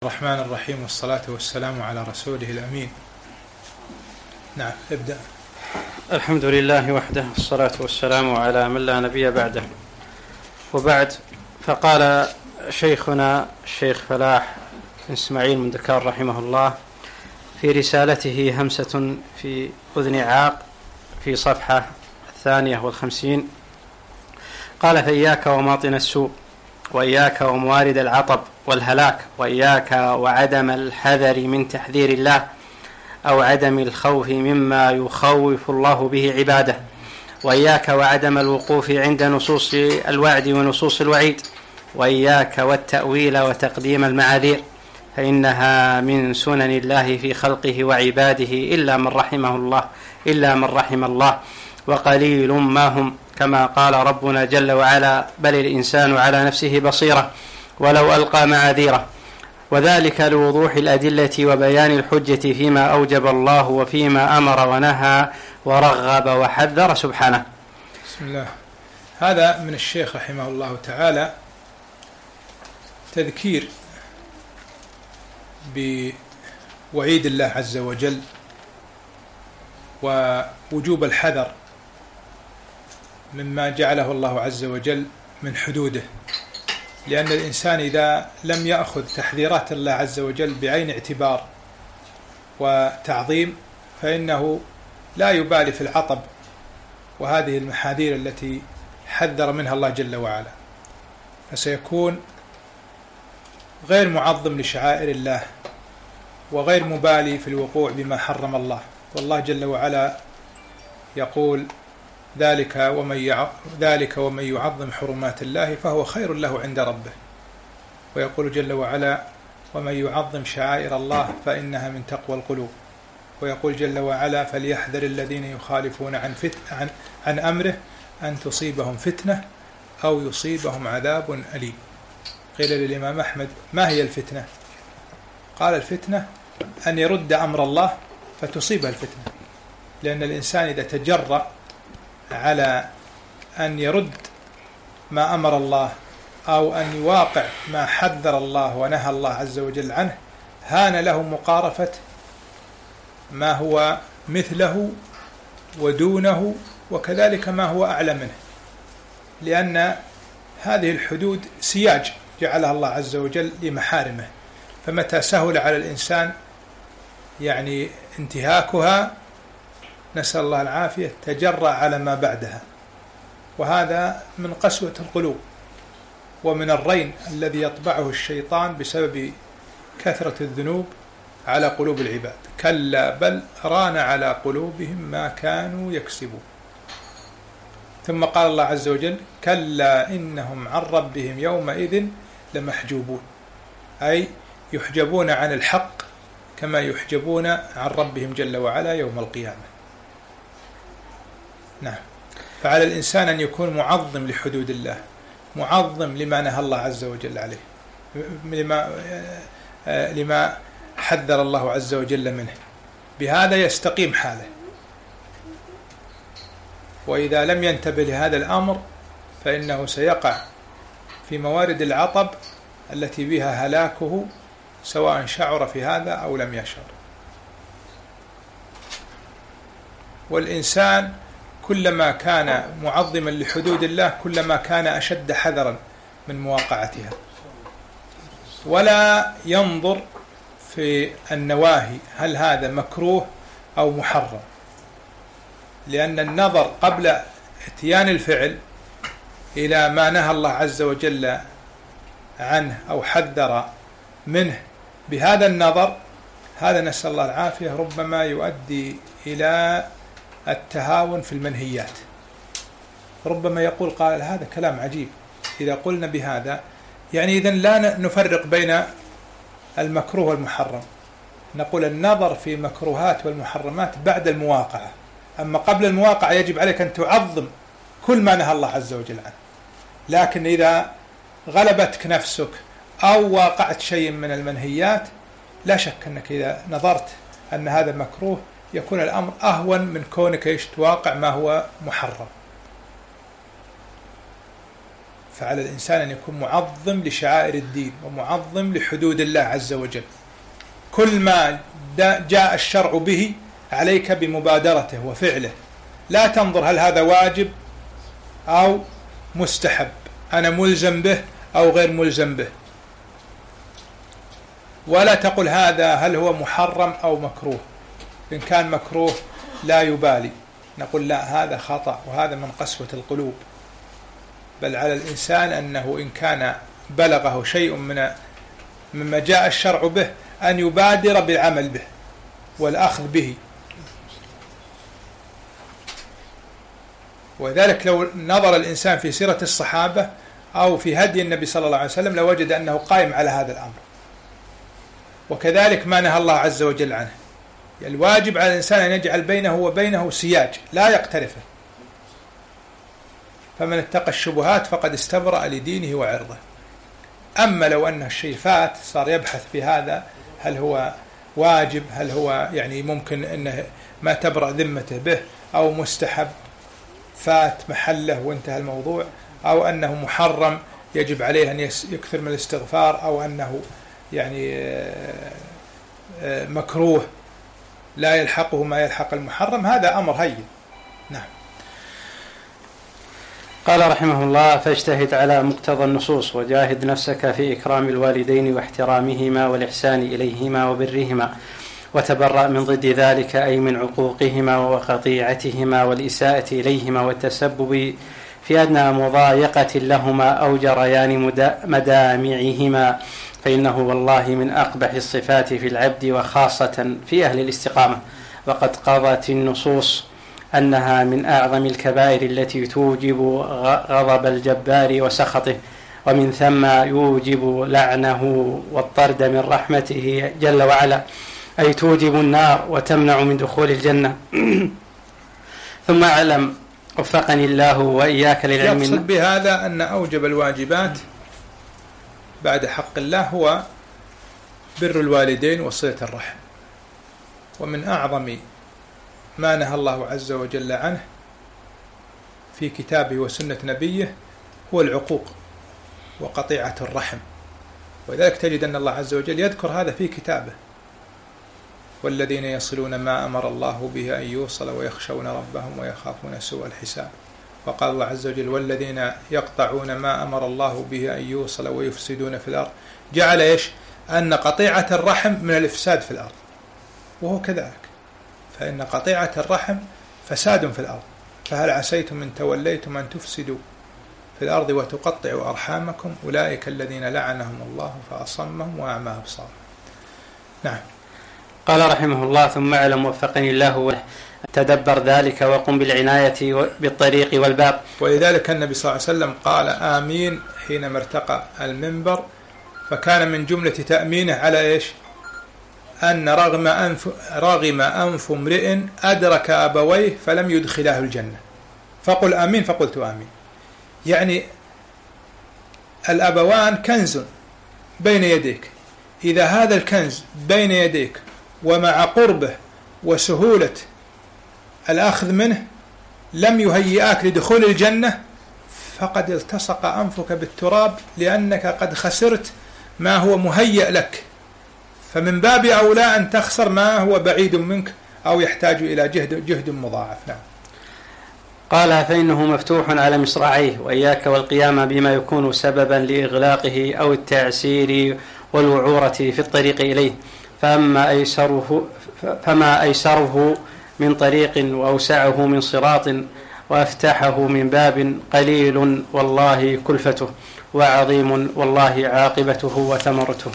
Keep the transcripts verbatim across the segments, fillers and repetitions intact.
الرحمن الرحيم، والصلاة والسلام على رسوله الأمين. نعم، ابدأ. الحمد لله وحده، والصلاة والسلام على من لا نبي بعده، وبعد. فقال شيخنا الشيخ فلاح بن إسماعيل بن دكار رحمه الله في رسالته همسة في أذن عاق في صفحة الثانية والخمسين، قال: فإياك وماطن السوء، وإياك وموارد العطب والهلاك، وإياك وعدم الحذر من تحذير الله أو عدم الخوف مما يخوف الله به عباده، وإياك وعدم الوقوف عند نصوص الوعد ونصوص الوعيد، وإياك والتأويل وتقديم المعاذير، فإنها من سنن الله في خلقه وعباده إلا من رحمه الله إلا من رحم الله، وقليل ما هم، كما قال ربنا جل وعلا: بل الإنسان على نفسه بصيرة ولو ألقى معاذيره. وذلك لوضوح الأدلة وبيان الحجة فيما أوجب الله وفيما أمر ونهى ورغب وحذر سبحانه. بسم الله. هذا من الشيخ رحمه الله تعالى تذكير بوعيد الله عز وجل ووجوب الحذر مما جعله الله عز وجل من حدوده، لأن الإنسان إذا لم يأخذ تحذيرات الله عز وجل بعين اعتبار وتعظيم فإنه لا يبالي في العطب وهذه المحاذير التي حذر منها الله جل وعلا، فسيكون غير معظم لشعائر الله وغير مبالي في الوقوع بما حرم الله. والله جل وعلا يقول: ذلك ومن يع... ذلك ومن يعظم حرمات الله فهو خير له عند ربه. ويقول جل وعلا: ومن يعظم شعائر الله فإنها من تقوى القلوب. ويقول جل وعلا: فليحذر الذين يخالفون عن, فت... عن... عن أمره أن تصيبهم فتنة أو يصيبهم عذاب أليم. قيل للإمام أحمد: ما هي الفتنة؟ قال: الفتنة أن يرد أمر الله فتصيبه الفتنة، لأن الإنسان إذا تجرأ على أن يرد ما أمر الله أو أن يواقع ما حذر الله ونهى الله عز وجل عنه هان له مقارفة ما هو مثله ودونه، وكذلك ما هو أعلى منه، لأن هذه الحدود سياج جعلها الله عز وجل لمحارمه، فمتى سهل على الإنسان يعني انتهاكها نسأل الله العافية تجرأ على ما بعدها، وهذا من قسوة القلوب ومن الرين الذي يطبعه الشيطان بسبب كثرة الذنوب على قلوب العباد. كلا بل ران على قلوبهم ما كانوا يكسبون. ثم قال الله عز وجل: كلا إنهم عن ربهم يومئذ لمحجوبون، أي يحجبون عن الحق كما يحجبون عن ربهم جل وعلا يوم القيامة. نعم. فعلى الإنسان أن يكون معظم لحدود الله، معظم لما نهى الله عز وجل عليه، لما, لما حذر الله عز وجل منه، بهذا يستقيم حاله. وإذا لم ينتبه لهذا الأمر فإنه سيقع في موارد العطب التي بها هلاكه، سواء شعر في هذا أو لم يشعر. والإنسان كلما كان معظما لحدود الله كلما كان أشد حذرا من مواقعتها، ولا ينظر في النواهي هل هذا مكروه أو محرم، لأن النظر قبل اتيان الفعل إلى ما نهى الله عز وجل عنه أو حذر منه بهذا النظر، هذا نسأل الله العافية ربما يؤدي إلى التهاون في المنهيات. ربما يقول قال: هذا كلام عجيب، إذا قلنا بهذا يعني إذن لا نفرق بين المكروه والمحرم، نقول النظر في مكروهات والمحرمات بعد المواقعة، أما قبل المواقعة يجب عليك أن تعظم كل ما نهى الله عز وجل عنه. لكن إذا غلبتك نفسك أو واقعت شيء من المنهيات لا شك أنك إذا نظرت أن هذا مكروه يكون الأمر أهون من كونك إيش تواقع ما هو محرم. فعلى الإنسان أن يكون معظم لشعائر الدين ومعظم لحدود الله عز وجل. كل ما جاء الشرع به عليك بمبادرته وفعله، لا تنظر هل هذا واجب أو مستحب، أنا ملزم به أو غير ملزم به، ولا تقل هذا هل هو محرم أو مكروه، إن كان مكروه لا يبالي، نقول لا هذا خطأ وهذا من قسوة القلوب. بل على الإنسان أنه إن كان بلغه شيء من مما جاء الشرع به أن يبادر بالعمل به والأخذ به. وذلك لو نظر الإنسان في سيرة الصحابة أو في هدي النبي صلى الله عليه وسلم لوجد أنه قائم على هذا الأمر. وكذلك ما نهى الله عز وجل عنه. الواجب على الإنسان أن يجعل بينه وبينه سياج لا يقترفه، فمن اتقى الشبهات فقد استبرأ لدينه وعرضه. أما لو أن الشيء فات صار يبحث في هذا هل هو واجب، هل هو يعني ممكن أنه ما تبرأ ذمته به، أو مستحب فات محله وانتهى الموضوع، أو أنه محرم يجب عليه أن يكثر من الاستغفار، أو أنه يعني مكروه لا يلحقه ما يلحق المحرم، هذا أمر هين. نعم. قال رحمه الله: فاجتهد على مقتضى النصوص وجاهد نفسك في إكرام الوالدين واحترامهما والإحسان إليهما وبرهما، وتبرأ من ضد ذلك أي من عقوقهما وقطيعتهما والإساءة إليهما والتسبب في أدنى مضايقة لهما أو جريان مدامعهما، فإنه والله من أقبح الصفات في العبد وخاصة في أهل الاستقامة. وقد قضت النصوص أنها من أعظم الكبائر التي توجب غضب الجبار وسخطه، ومن ثم يوجب لعنه والطرد من رحمته جل وعلا، أي توجب النار وتمنع من دخول الجنة. ثم أعلم وفقني الله وإياك للعلم. يقصد بهذا أن أوجب الواجبات بعد حق الله هو بر الوالدين وصلة الرحم، ومن أعظم ما نهى الله عز وجل عنه في كتابه وسنة نبيه هو العقوق وقطيعة الرحم. ولذلك تجد أن الله عز وجل يذكر هذا في كتابه: والذين يصلون ما أمر الله به أن يوصل ويخشون ربهم ويخافون سوء الحساب. وقال الله عز وجل: والذين يقطعون ما أمر الله به أن يوصل ويفسدون في الأرض. جعل إيش؟ أن قطيعة الرحم من الإفساد في الأرض، وهو كذلك، فإن قطيعة الرحم فساد في الأرض. فهل عسيتم إن توليتم أن تفسدوا في الأرض وتقطعوا أرحامكم أولئك الذين لعنهم الله فأصمهم وأعمى أبصارهم. نعم. قال رحمه الله: ثم اعلم وفقني الله تدبر ذلك وقم بالعناية بالطريق والباب. ولذلك النبي صلى الله عليه وسلم قال آمين حينما ارتقى المنبر، فكان من جملة تأمينه على إيش؟ أن رغم أنف, رغم أنف امرئ أدرك أبويه فلم يدخلاه الجنة، فقل آمين، فقلت آمين. يعني الأبوان كنز بين يديك، إذا هذا الكنز بين يديك ومع قربه وسهولة الأخذ منه لم يهيئك لدخول الجنة، فقد التصق أنفك بالتراب، لأنك قد خسرت ما هو مهيئ لك. فمن باب أولى أن تخسر ما هو بعيد منك أو يحتاج إلى جهد, جهد مضاعف. نعم. قال: فإنه مفتوح على مصراعيه، وإياك والقيام بما يكون سببا لإغلاقه أو التعسير والوعورة في الطريق إليه. فأما أيسره فما أيسره من طريق وأوسعه من صراط وأفتحه من باب قليل والله كلفته، وعظيم والله عاقبته وثمرته.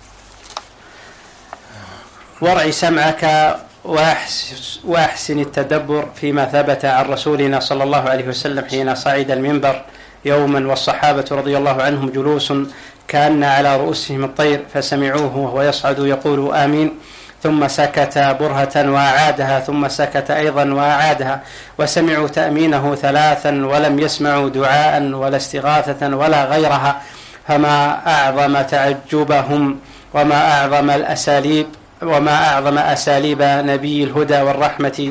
وارع سمعك وأحسن التدبر فيما ثبت عن رسولنا صلى الله عليه وسلم حين صعد المنبر يوما والصحابة رضي الله عنهم جلوس كأن على رؤوسهم الطير، فسمعوه وهو يصعد يقول آمين، ثم سكت برهة وأعادها، ثم سكت أيضا وأعادها، وسمعوا تأمينه ثلاثا ولم يسمعوا دعاء ولا استغاثة ولا غيرها. فما أعظم تعجبهم وما أعظم الأساليب وما أعظم أساليب نبي الهدى والرحمة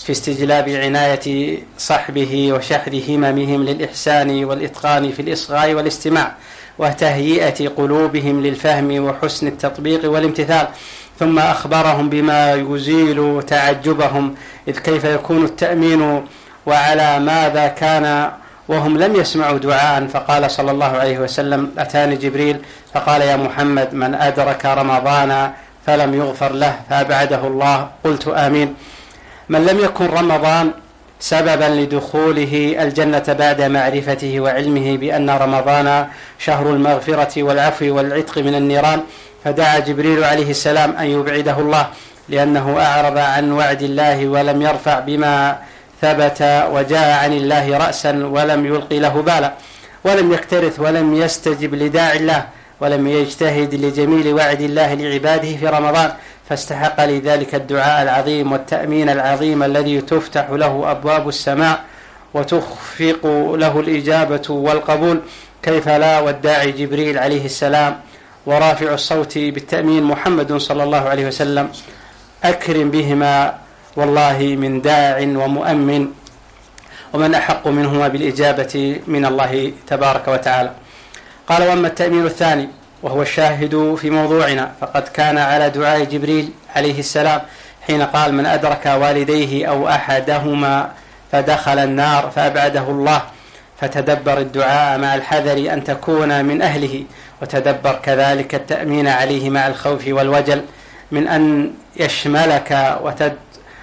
في استجلاب عناية صحبه وشحذ هممهم للإحسان والإتقان في الإصغاء والاستماع وتهيئة قلوبهم للفهم وحسن التطبيق والامتثال، ثم أخبرهم بما يزيل تعجبهم، إذ كيف يكون التأمين وعلى ماذا كان وهم لم يسمعوا دعاء. فقال صلى الله عليه وسلم: أتاني جبريل فقال: يا محمد، من أدرك رمضان فلم يغفر له فأبعده الله. قلت آمين. من لم يكن رمضان سببا لدخوله الجنة بعد معرفته وعلمه بأن رمضان شهر المغفرة والعفو والعتق من النيران، فدعا جبريل عليه السلام أن يبعده الله، لأنه أعرض عن وعد الله ولم يرفع بما ثبت، وجاء عن الله رأسا ولم يلقي له بالا، ولم يكترث ولم يستجب لداعي الله، ولم يجتهد لجميل وعد الله لعباده في رمضان، فاستحق لذلك الدعاء العظيم والتأمين العظيم الذي تفتح له أبواب السماء وتخفق له الإجابة والقبول. كيف لا والداعي جبريل عليه السلام ورافع الصوت بالتأمين محمد صلى الله عليه وسلم، أكرم بهما والله من داع ومؤمن، ومن أحق منهما بالإجابة من الله تبارك وتعالى. قال: وأما التأمين الثاني وهو الشاهد في موضوعنا، فقد كان على دعاء جبريل عليه السلام حين قال: من أدرك والديه أو أحدهما فدخل النار فأبعده الله. فتدبر الدعاء مع الحذر أن تكون من أهله، وتدبر كذلك التأمين عليه مع الخوف والوجل من أن يشملك وتد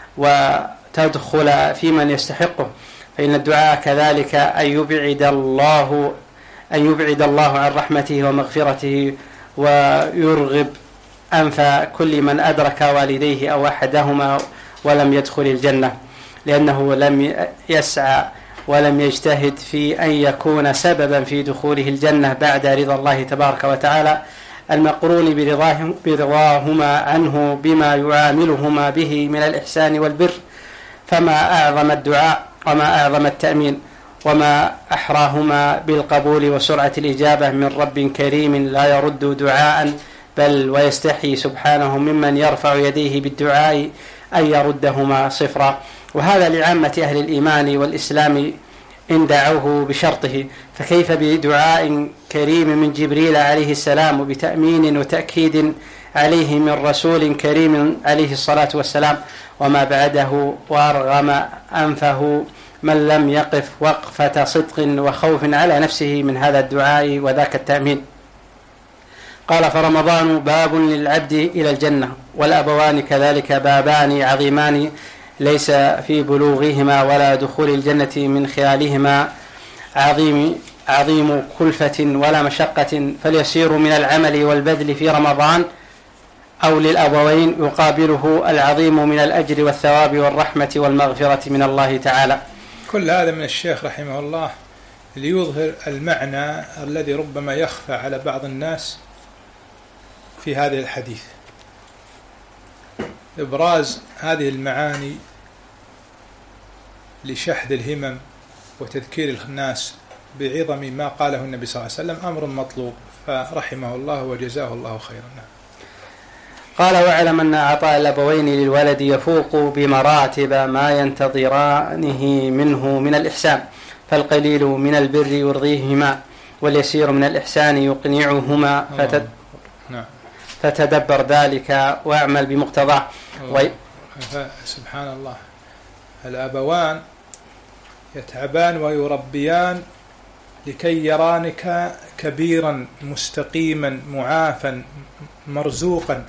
وتدخل في من يستحقه، فإن الدعاء كذلك أن يبعد الله أن يبعد الله عن رحمته ومغفرته، ويرغب أنف كل من أدرك والديه أو أحدهما ولم يدخل الجنة، لأنه لم يسعى ولم يجتهد في أن يكون سببا في دخوله الجنة بعد رضا الله تبارك وتعالى المقرون برضاهما عنه بما يعاملهما به من الإحسان والبر. فما أعظم الدعاء وما أعظم التأمين وما أحراهما بالقبول وسرعة الإجابة من رب كريم لا يرد دعاء، بل ويستحي سبحانه ممن يرفع يديه بالدعاء أن يردهما صفرا. وهذا لعامة أهل الإيمان والإسلام إن دعوه بشرطه، فكيف بدعاء كريم من جبريل عليه السلام وبتأمين وتأكيد عليه من رسول كريم عليه الصلاة والسلام، وما بعده وأرغم أنفه من لم يقف وقفة صدق وخوف على نفسه من هذا الدعاء وذاك التأمين. قال: فرمضان باب للعبد إلى الجنة، والأبوان كذلك بابان عظيمان، ليس في بلوغهما ولا دخول الجنة من خلالهما عظيم عظيم كلفة ولا مشقة، فليسير من العمل والبذل في رمضان أو للأبوين يقابله العظيم من الأجر والثواب والرحمة والمغفرة من الله تعالى. كل هذا من الشيخ رحمه الله ليظهر المعنى الذي ربما يخفى على بعض الناس في هذه الحديث، إبراز هذه المعاني لشحذ الهمم وتذكير الناس بعظم ما قاله النبي صلى الله عليه وسلم أمر مطلوب، فرحمه الله وجزاه الله خيرا. قال: واعلم أن عطاء الأبوين للولد يفوق بمراتب ما ينتظرانه منه من الإحسان، فالقليل من البر يرضيهما، واليسير من الإحسان يقنعهما، فتد... نعم. فتدبر ذلك واعمل بمقتضاه. و... سبحان الله، الأبوان يتعبان ويربيان لكي يرانك كبيرا مستقيما معافا مرزوقا،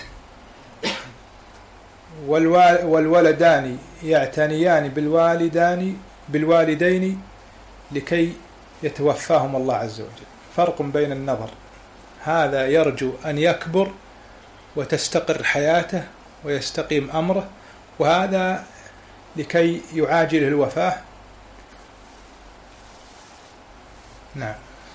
والولدان يعتنيان بالوالدان بالوالدين لكي يتوفاهم الله عز وجل. فرق بين النظر، هذا يرجو أن يكبر وتستقر حياته ويستقيم أمره، وهذا لكي يعاجله الوفاة. نعم.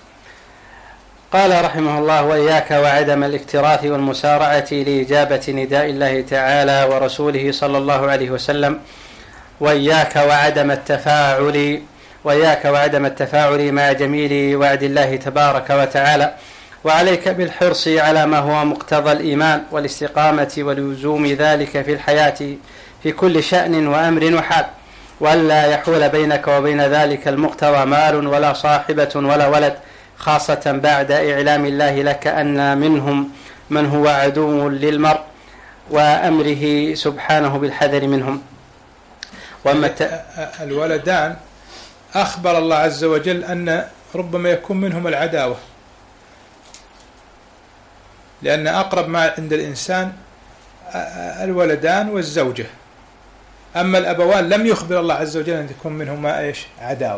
قال رحمه الله: وإياك وعدم الاكتراث والمسارعة لإجابة نداء الله تعالى ورسوله صلى الله عليه وسلم، وإياك وعدم التفاعل وإياك وعدم التفاعل مع جميل وعد الله تبارك وتعالى، وعليك بالحرص على ما هو مقتضى الإيمان والاستقامة ولزوم ذلك في الحياة في كل شأن وأمر وحال. وألا يحول بينك وبين ذلك المقتضى مال ولا صاحبة ولا ولد، خاصة بعد إعلام الله لك أن منهم من هو عدو للمرء وأمره سبحانه بالحذر منهم. وأما الولدان أخبر الله عز وجل أن ربما يكون منهم العداوة، لأن أقرب ما عند الإنسان الولدان والزوجة. أما الأبوان لم يخبر الله عز وجل أن تكون منهما إيش؟ عداوة.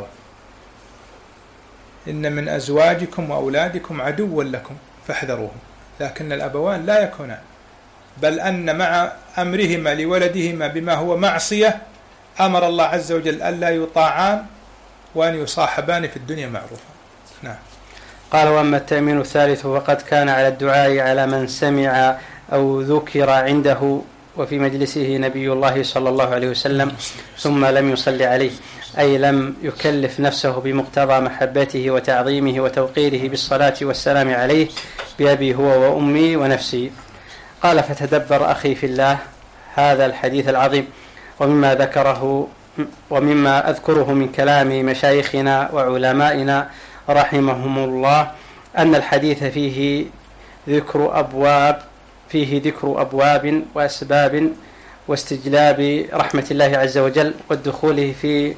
إن من أزواجكم وأولادكم عدوا لكم فاحذروهم. لكن الأبوان لا يكونان، بل أن مع أمرهما لولدهما بما هو معصية أمر الله عز وجل ألا يطاعان وأن يصاحبان في الدنيا معروفا. نعم. قال: وأما التأمين الثالث فقد كان على الدعاء على من سمع أو ذكر عنده وفي مجلسه نبي الله صلى الله عليه وسلم ثم لم يصلي عليه، أي لم يكلف نفسه بمقتضى محبته وتعظيمه وتوقيره بالصلاة والسلام عليه بأبي هو وأمي ونفسي. قال: فتدبر أخي في الله هذا الحديث العظيم، ومما ذكره ومما أذكره من كلام مشايخنا وعلمائنا رحمهم الله أن الحديث فيه ذكر أبواب فيه ذكر أبواب وأسباب واستجلاب رحمة الله عز وجل والدخول في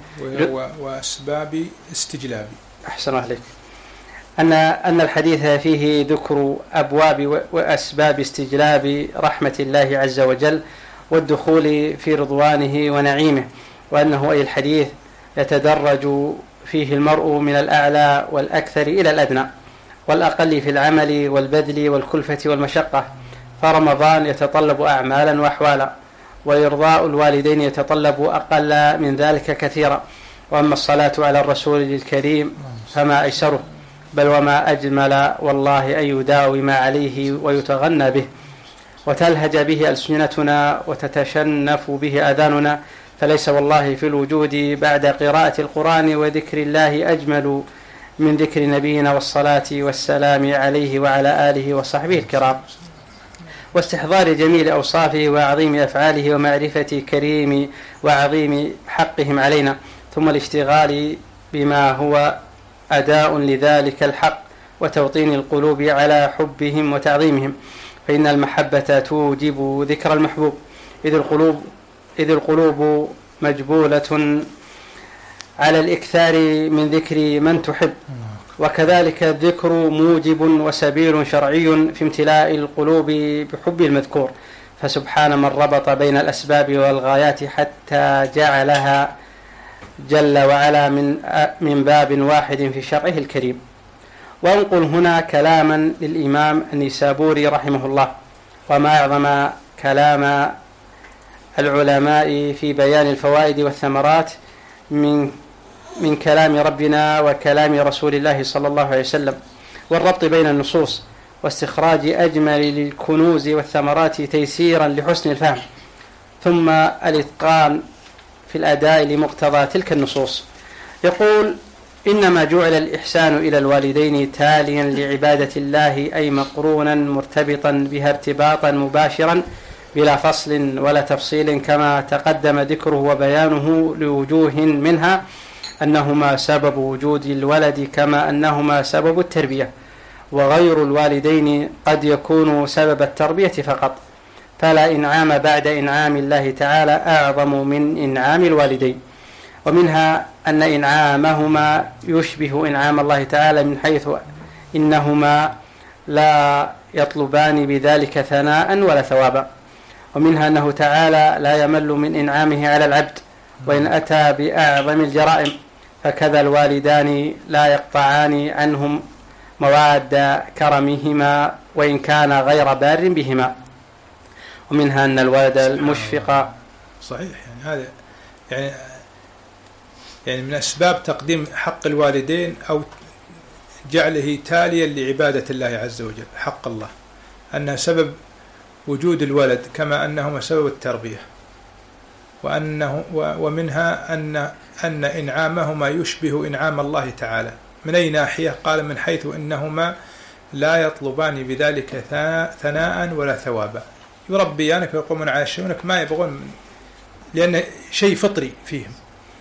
وأسباب استجلاب. أحسن عليك. أن أن الحديث فيه ذكر أبواب وأسباب استجلاب رحمة الله عز وجل والدخول في رضوانه ونعيمه، وأنه أي الحديث يتدرج فيه المرء من الأعلى والأكثر إلى الأدنى والأقل في العمل والبذل والكلفة والمشقة. فرمضان يتطلب أعمالا وأحوالا، وإرضاء الوالدين يتطلب أقل من ذلك كثيرا. وأما الصلاة على الرسول الكريم فما أيسره، بل وما أجمل والله أن يداوم عليه ويتغنى به وتلهج به ألسنتنا وتتشنف به آذاننا، فليس والله في الوجود بعد قراءة القرآن وذكر الله أجمل من ذكر نبينا والصلاة والسلام عليه وعلى آله وصحبه الكرام، واستحضار جميل أوصافه وعظيم أفعاله ومعرفة كريم وعظيم حقهم علينا، ثم الاشتغال بما هو أداء لذلك الحق وتوطين القلوب على حبهم وتعظيمهم، فإن المحبة توجب ذكر المحبوب، إذ القلوب إذ القلوب مجبولة على الإكثار من ذكر من تحب، وكذلك الذكر موجب وسبيل شرعي في امتلاء القلوب بحب المذكور، فسبحان من ربط بين الأسباب والغايات حتى جعلها جل وعلا من من باب واحد في شرعه الكريم. وأنقل هنا كلاما للإمام النيسابوري رحمه الله، وما أعظم كلام العلماء في بيان الفوائد والثمرات من من كلام ربنا وكلام رسول الله صلى الله عليه وسلم، والربط بين النصوص واستخراج أجمل الكنوز والثمرات تيسيرا لحسن الفهم، ثم الإتقان في الأداء لمقتضى تلك النصوص. يقول: إنما جعل الإحسان إلى الوالدين تاليا لعبادة الله، أي مقرونا مرتبطا بها ارتباطا مباشرا بلا فصل ولا تفصيل، كما تقدم ذكره وبيانه لوجوه منها أنهما سبب وجود الولد كما أنهما سبب التربية، وغير الوالدين قد يكون سبب التربية فقط، فلا إنعام بعد إنعام الله تعالى أعظم من إنعام الوالدين. ومنها أن إنعامهما يشبه إنعام الله تعالى من حيث إنهما لا يطلبان بذلك ثناء ولا ثوابا. ومنها أنه تعالى لا يمل من إنعامه على العبد وإن أتى بأعظم الجرائم، فكذا الوالدان لا يقطعان عنهم مواد كرمهما وإن كان غير بار بهما. ومنها أن الولد المشفق صحيح، يعني هذا يعني يعني من أسباب تقديم حق الوالدين أو جعله تاليا لعبادة الله عز وجل حق الله، أنها سبب وجود الولد كما أنهما سبب التربية، وأنه ومنها أن أن إنعامهما يشبه إنعام الله تعالى. من أي ناحية؟ قال: من حيث إنهما لا يطلبان بذلك ثناء ولا ثوابا، يربيانك ويقومون على شؤونك ما يبغون، لأن شيء فطري فيهم،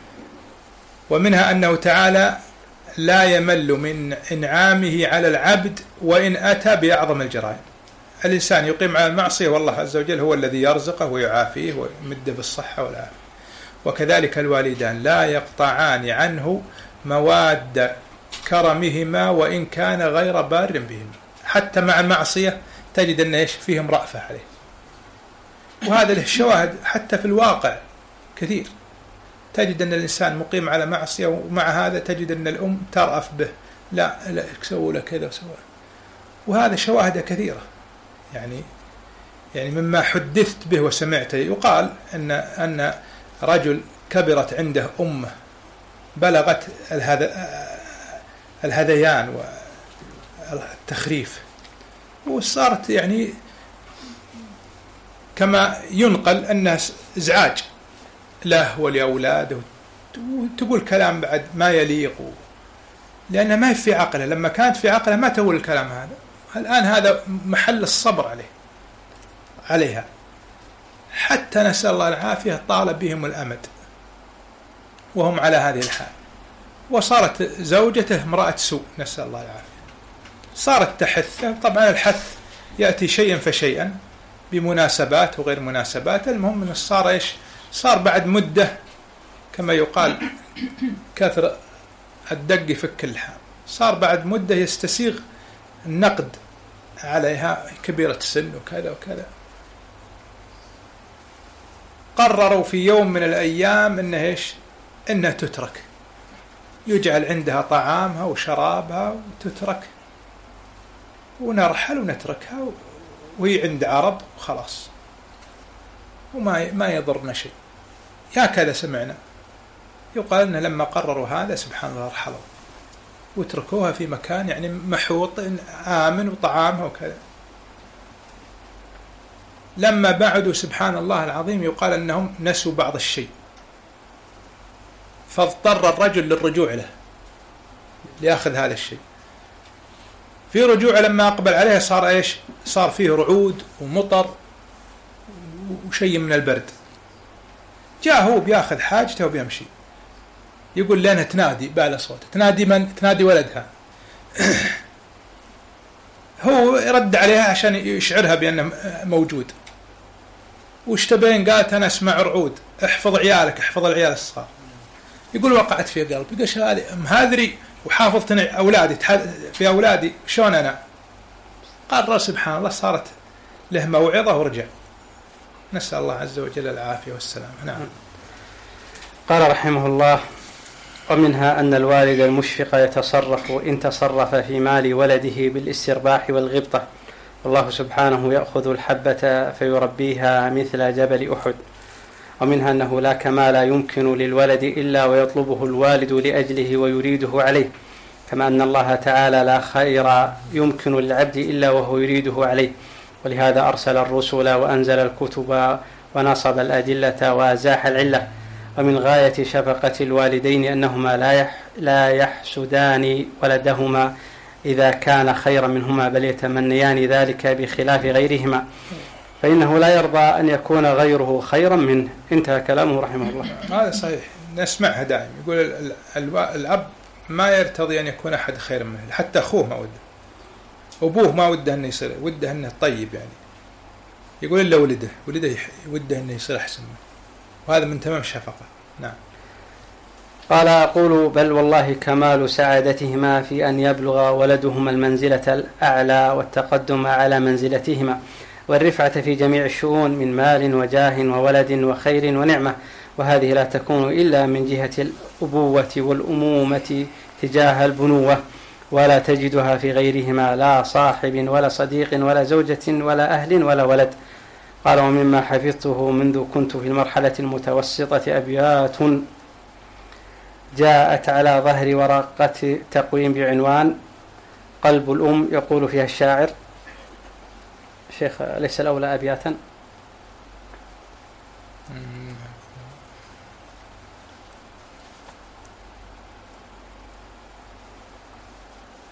ومنها أنه تعالى لا يمل من إنعامه على العبد وإن أتى بأعظم الجرائم. الإنسان يقيم على المعصية والله عز وجل هو الذي يرزقه ويعافيه ويمده بالصحة والعافية. وكذلك الوالدان لا يقطعان عنه مواد كرمهما وإن كان غير بار بهم، حتى مع المعصية تجد أن إيش فيهم رأفة عليه. وهذا له شواهد حتى في الواقع كثير، تجد أن الإنسان مقيم على معصية ومع هذا تجد أن الأم ترأف به، لا لا سووا له كذا وسووا، وهذا شواهد كثيرة. يعني يعني مما حدثت به وسمعته يقال أن أن رجل كبرت عنده أمه بلغت الهذيان والتخريف، وصارت يعني كما ينقل أنها إزعاج له ولأولاده، وتقول كلام بعد ما يليق، لأنها ما هي في عقله. لما كانت في عقله ما تقول الكلام هذا. الآن هذا محل الصبر عليه عليها، حتى نسأل الله العافية طال بهم الأمد وهم على هذه الحال، وصارت زوجته امرأة سوء نسأل الله العافية. صارت تحث، طبعا الحث يأتي شيئا فشيئا بمناسبات وغير مناسبات. المهم أنه صار إيش؟ صار بعد مدة كما يقال كثر الدق يفك اللحام، صار بعد مدة يستسيغ النقد عليها كبيرة السن وكذا وكذا. قرروا في يوم من الأيام إنها إيش؟ إنها تترك، يجعل عندها طعامها وشرابها وتترك، ونرحل ونتركها وهي عند عرب وخلاص، وما ما يضرنا شيء. هكذا سمعنا يقال أن لما قرروا هذا سبحان الله رحلوا وتركوها في مكان يعني محوط آمن وطعامها وكذا. لما بعدوا سبحان الله العظيم يقال أنهم نسوا بعض الشيء، فاضطر الرجل للرجوع له ليأخذ هذا الشيء. في رجوع لما أقبل عليه صار إيش؟ صار فيه رعود ومطر وشيء من البرد. جاء هو بياخذ حاجته وبيمشي، يقول لنا تنادي بأعلى صوت، تنادي من؟ تنادي ولدها. هو رد عليها عشان يشعرها بأنه موجود. وش تبين؟ قالت أنا أسمع رعود، احفظ عيالك، احفظ العيال الصغار. يقول وقعت في قلبي، يقول شو هذه مهذري وحافظت أولادي في أولادي شلون أنا؟ قرر سبحان الله صارت له موعظة ورجع. نسأل الله عز وجل العافية والسلام. نعم. قال رحمه الله: ومنها أن الوالد المشفق يتصرف إن تصرف في مال ولده بالاسترباح والغبطة، والله سبحانه يأخذ الحبة فيربيها مثل جبل أحد. ومنها أنه لا كمال يمكن للولد إلا ويطلبه الوالد لأجله ويريده عليه، كما أن الله تعالى لا خير يمكن للعبد إلا وهو يريده عليه، ولهذا أرسل الرسل وأنزل الكتب ونصب الأدلة وأزاح العلة. ومن غاية شفقة الوالدين أنهما لا لا يحسدان ولدهما إذا كان خيرا منهما، بل يتمنيان ذلك بخلاف غيرهما، فإنه لا يرضى أن يكون غيره خيرا منه. انتهى كلامه رحمه الله. هذا صحيح، نسمعها دائما. يقول الأب ما يرتضي أن يكون أحد خيرا منه، حتى أخوه ما وده، أبوه ما وده أنه يصير، وده أنه طيب يعني. يقول إلا ولده ولده وده أنه يصير أحسن منه، وهذا من تمام الشفقة. نعم. قال: أقول بل والله كمال سعادتهما في أن يبلغ ولدهما المنزلة الأعلى والتقدم على منزلتهما والرفعة في جميع الشؤون من مال وجاه وولد وخير ونعمة، وهذه لا تكون إلا من جهة الأبوة والأمومة تجاه البنوة، ولا تجدها في غيرهما لا صاحب ولا صديق ولا زوجة ولا أهل ولا ولد. قال: ومما حفظته منذ كنت في المرحلة المتوسطة أبيات جاءت على ظهر ورقة تقويم بعنوان قلب الأم، يقول فيها الشاعر: شيخ ليس الأولى أبياتا؟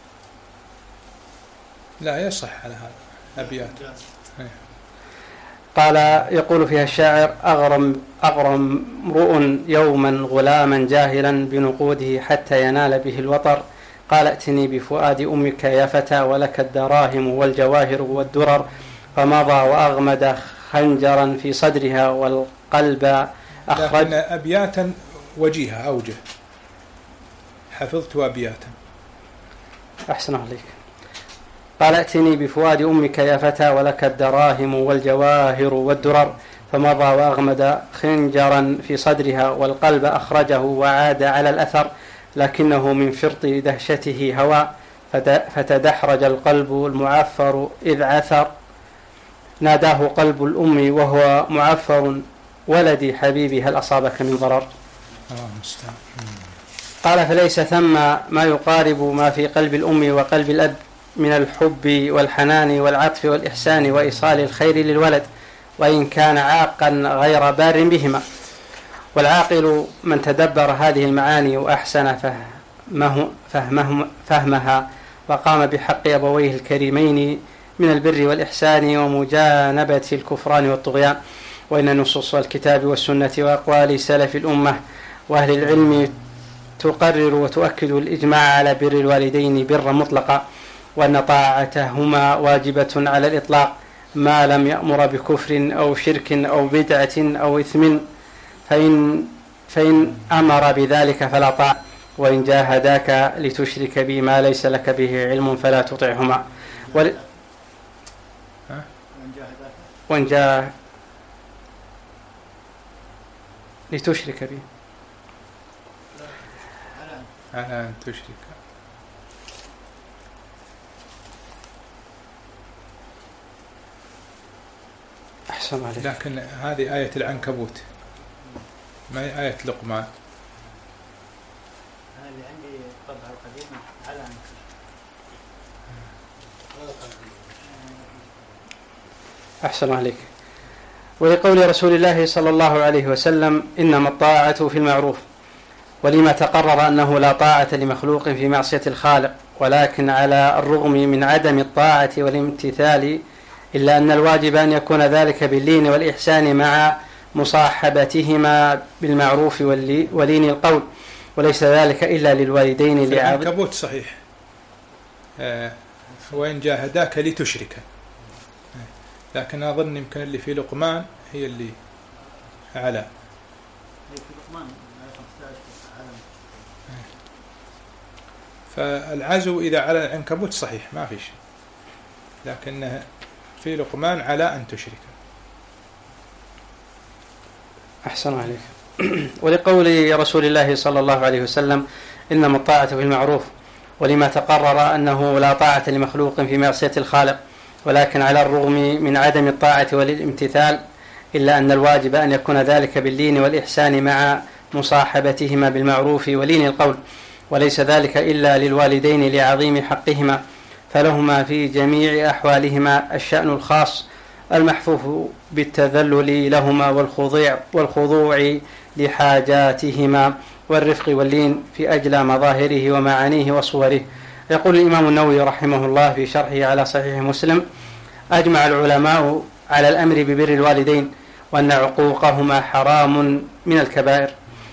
لا يصح على هذا أبيات. قال يقول فيها الشاعر: أغرم أغرم امرؤ يوما غلاما جاهلا بنقوده حتى ينال به الوطر، قال ائتني بفؤاد أمك يا فتى ولك الدراهم والجواهر والدرر، فمضى وأغمد خنجرا في صدرها والقلب أخرج. لكن أبياتا وجيهة أوجه، حفظت أبياتا. أحسن عليك. قال ائتني بفؤاد أمك يا فتى ولك الدراهم والجواهر والدرر، فمضى وأغمد خنجرا في صدرها والقلب أخرجه وعاد على الأثر، لكنه من فرط دهشته هوى فتدحرج القلب المعفر إذ عثر، ناداه قلب الأم وهو معفر: ولدي حبيبي هل أصابك من ضرر؟ قال: فليس ثم ما يقارب ما في قلب الأم وقلب الأب من الحب والحنان والعطف والإحسان وإيصال الخير للولد، وإن كان عاقا غير بار بهما. والعاقل من تدبر هذه المعاني وأحسن فهمه فهمه فهمها وقام بحق أبويه الكريمين من البر والإحسان ومجانبة الكفران والطغيان. وإن نصوص الكتاب والسنة وأقوال سلف الأمة وأهل العلم تقرر وتؤكد الإجماع على بر الوالدين برا مطلقا، وأن طاعتهما واجبة على الإطلاق ما لم يأمر بكفر أو شرك أو بدعة أو إثم، فإن, فإن أمر بذلك فلا طاعة، وإن جاهداك لتشرك بي ما ليس لك به علم فلا تطعهما. ول... وإن جاهداك لتشرك بي على أن تشرك. أحسن عليك. لكن هذه آية العنكبوت ما هي آية لقمان. هذه عندي طبعة قديمة على أحسن عليك. ولقول رسول الله صلى الله عليه وسلم: إنما الطاعة في المعروف. ولما تقرر أنه لا طاعة لمخلوق في معصية الخالق، ولكن على الرغم من عدم الطاعة والامتثال، إلا أن الواجب أن يكون ذلك باللين والإحسان مع مصاحبتهما بالمعروف ولين القول، وليس ذلك إلا للوالدين. في العنكبوت صحيح آه وإن جاهداك لتشرك، لكن أظن يمكن اللي في لقمان هي اللي على فالعزو إذا على العنكبوت صحيح ما في شيء، لكنه في لقمان على أن تشرك. أحسن عليك. ولقول رسول الله صلى الله عليه وسلم: إنما الطاعة في المعروف. ولما تقرر أنه لا طاعة لمخلوق في معصية الخالق، ولكن على الرغم من عدم الطاعة والامتثال، إلا أن الواجب أن يكون ذلك باللين والإحسان مع مصاحبتهما بالمعروف ولين القول، وليس ذلك إلا للوالدين لعظيم حقهما، فلهما في جميع أحوالهما الشأن الخاص المحفوف بالتذلل لهما والخضوع, والخضوع لحاجاتهما والرفق واللين في أجلى مظاهره ومعانيه وصوره. يقول الإمام النووي رحمه الله في شرحه على صحيح مسلم: أجمع العلماء على الأمر ببر الوالدين، وأن عقوقهما حرام من الكبائر،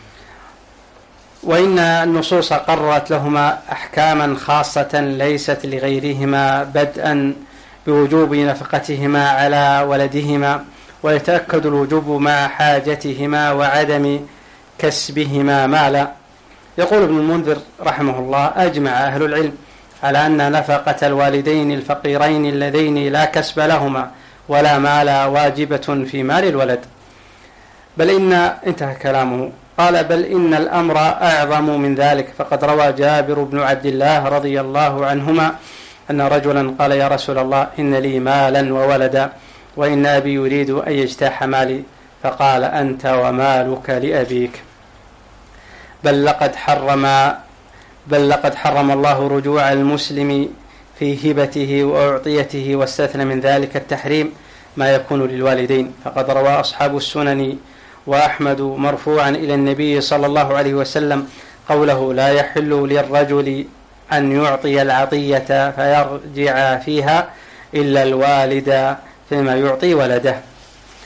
وإن النصوص قررت لهما أحكاما خاصة ليست لغيرهما، بدءا بوجوب نفقتهما على ولدهما، ويتأكد الوجوب مع حاجتهما وعدم كسبهما مالا. يقول ابن المنذر رحمه الله: أجمع أهل العلم على أن نفقة الوالدين الفقيرين اللذين لا كسب لهما ولا مال واجبة في مال الولد. بل إن انتهى كلامه. قال: بل إن الأمر أعظم من ذلك، فقد روى جابر بن عبد الله رضي الله عنهما أن رجلا قال: يا رسول الله، إن لي مالا وولدا، وإن أبي يريد أن يجتاح مالي. فقال: أنت ومالك لأبيك. بل لقد حرم بل لقد حرم الله رجوع المسلم في هبته وأعطيته، واستثنى من ذلك التحريم ما يكون للوالدين. فقد روى أصحاب السنن وأحمد مرفوعا إلى النبي صلى الله عليه وسلم قوله: لا يحل للرجل أن يعطي العطية فيرجع فيها إلا الوالد فيما يعطي ولده.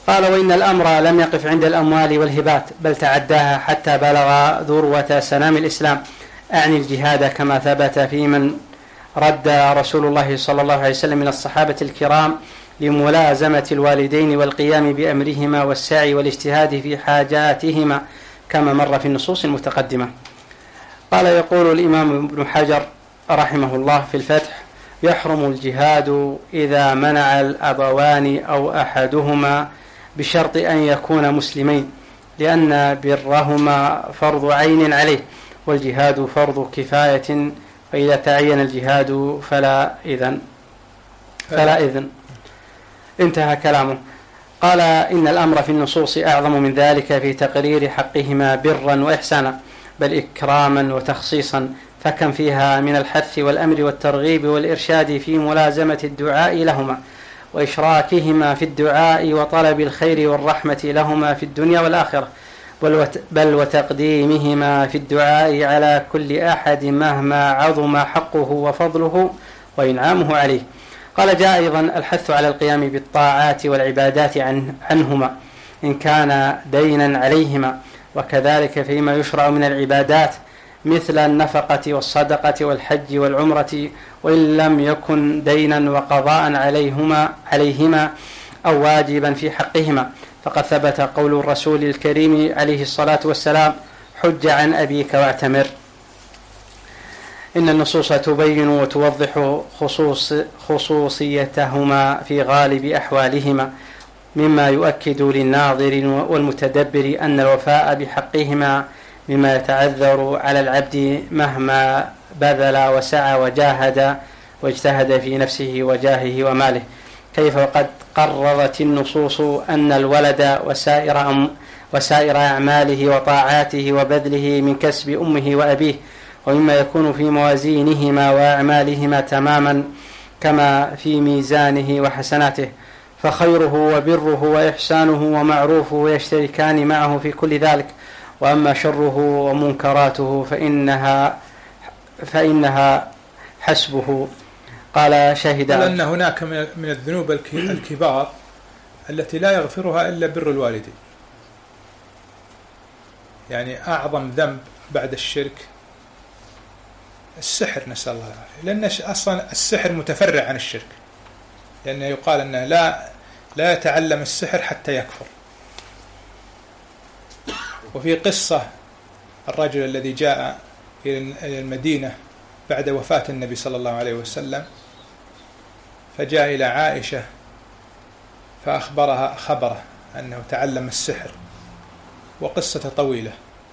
قال: وإن الأمر لم يقف عند الأموال والهبات، بل تعداها حتى بلغ ذروة سنام الإسلام، أعني الجهاد، كما ثبت في من رد رسول الله صلى الله عليه وسلم من الصحابة الكرام لملازمة الوالدين والقيام بأمرهما والسعي والاجتهاد في حاجاتهما، كما مر في النصوص المتقدمة. قال: يقول الإمام ابن حجر رحمه الله في الفتح: يحرم الجهاد إذا منع الأبوان أو أحدهما بشرط أن يكون مسلمين، لأن برهما فرض عين عليه، والجهاد فرض كفاية، فإذا تعين الجهاد فلا إذن فلا إذن انتهى كلامه. قال: إن الأمر في النصوص أعظم من ذلك في تقرير حقهما برا وإحسانا، بل إكراما وتخصيصا، فكم فيها من الحث والأمر والترغيب والإرشاد في ملازمة الدعاء لهما، وإشراكهما في الدعاء وطلب الخير والرحمة لهما في الدنيا والآخرة، بل وتقديمهما في الدعاء على كل أحد مهما عظم حقه وفضله وإنعامه عليه. قال: جاء أيضا الحث على القيام بالطاعات والعبادات عنهما إن كان دينا عليهما، وكذلك فيما يشرع من العبادات مثل النفقة والصدقة والحج والعمرة، وإن لم يكن دينا وقضاء عليهما عليهما أو واجبا في حقهما، فقد ثبت قول الرسول الكريم عليه الصلاة والسلام: حج عن أبيك واعتمر. إن النصوص تبين وتوضح خصوص خصوصيتهما في غالب أحوالهما، مما يؤكد للناظر والمتدبر أن الوفاء بحقهما مما يتعذر على العبد مهما بذل وسعى وجاهد واجتهد في نفسه وجاهه وماله، كيف وقد قررت النصوص أن الولد وسائر, أم وسائر أعماله وطاعاته وبذله من كسب أمه وأبيه، ومما يكون في موازينهما وأعمالهما تماما كما في ميزانه وحسناته، فخيره وبره وإحسانه ومعروفه يشتركان معه في كل ذلك، وأما شره ومنكراته فإنها, فإنها حسبه. قال: شهد أن هناك من الذنوب الكبار التي لا يغفرها إلا بر الوالدين. يعني أعظم ذنب بعد الشرك السحر، نسأل الله العافية، لأن أصلا السحر متفرع عن الشرك، لأنه يقال أنه لا لا يتعلم السحر حتى يكفر. وفي قصة الرجل الذي جاء إلى المدينة بعد وفاة النبي صلى الله عليه وسلم، فجاء إلى عائشة فأخبرها خبره أنه تعلم السحر، وقصة طويلة،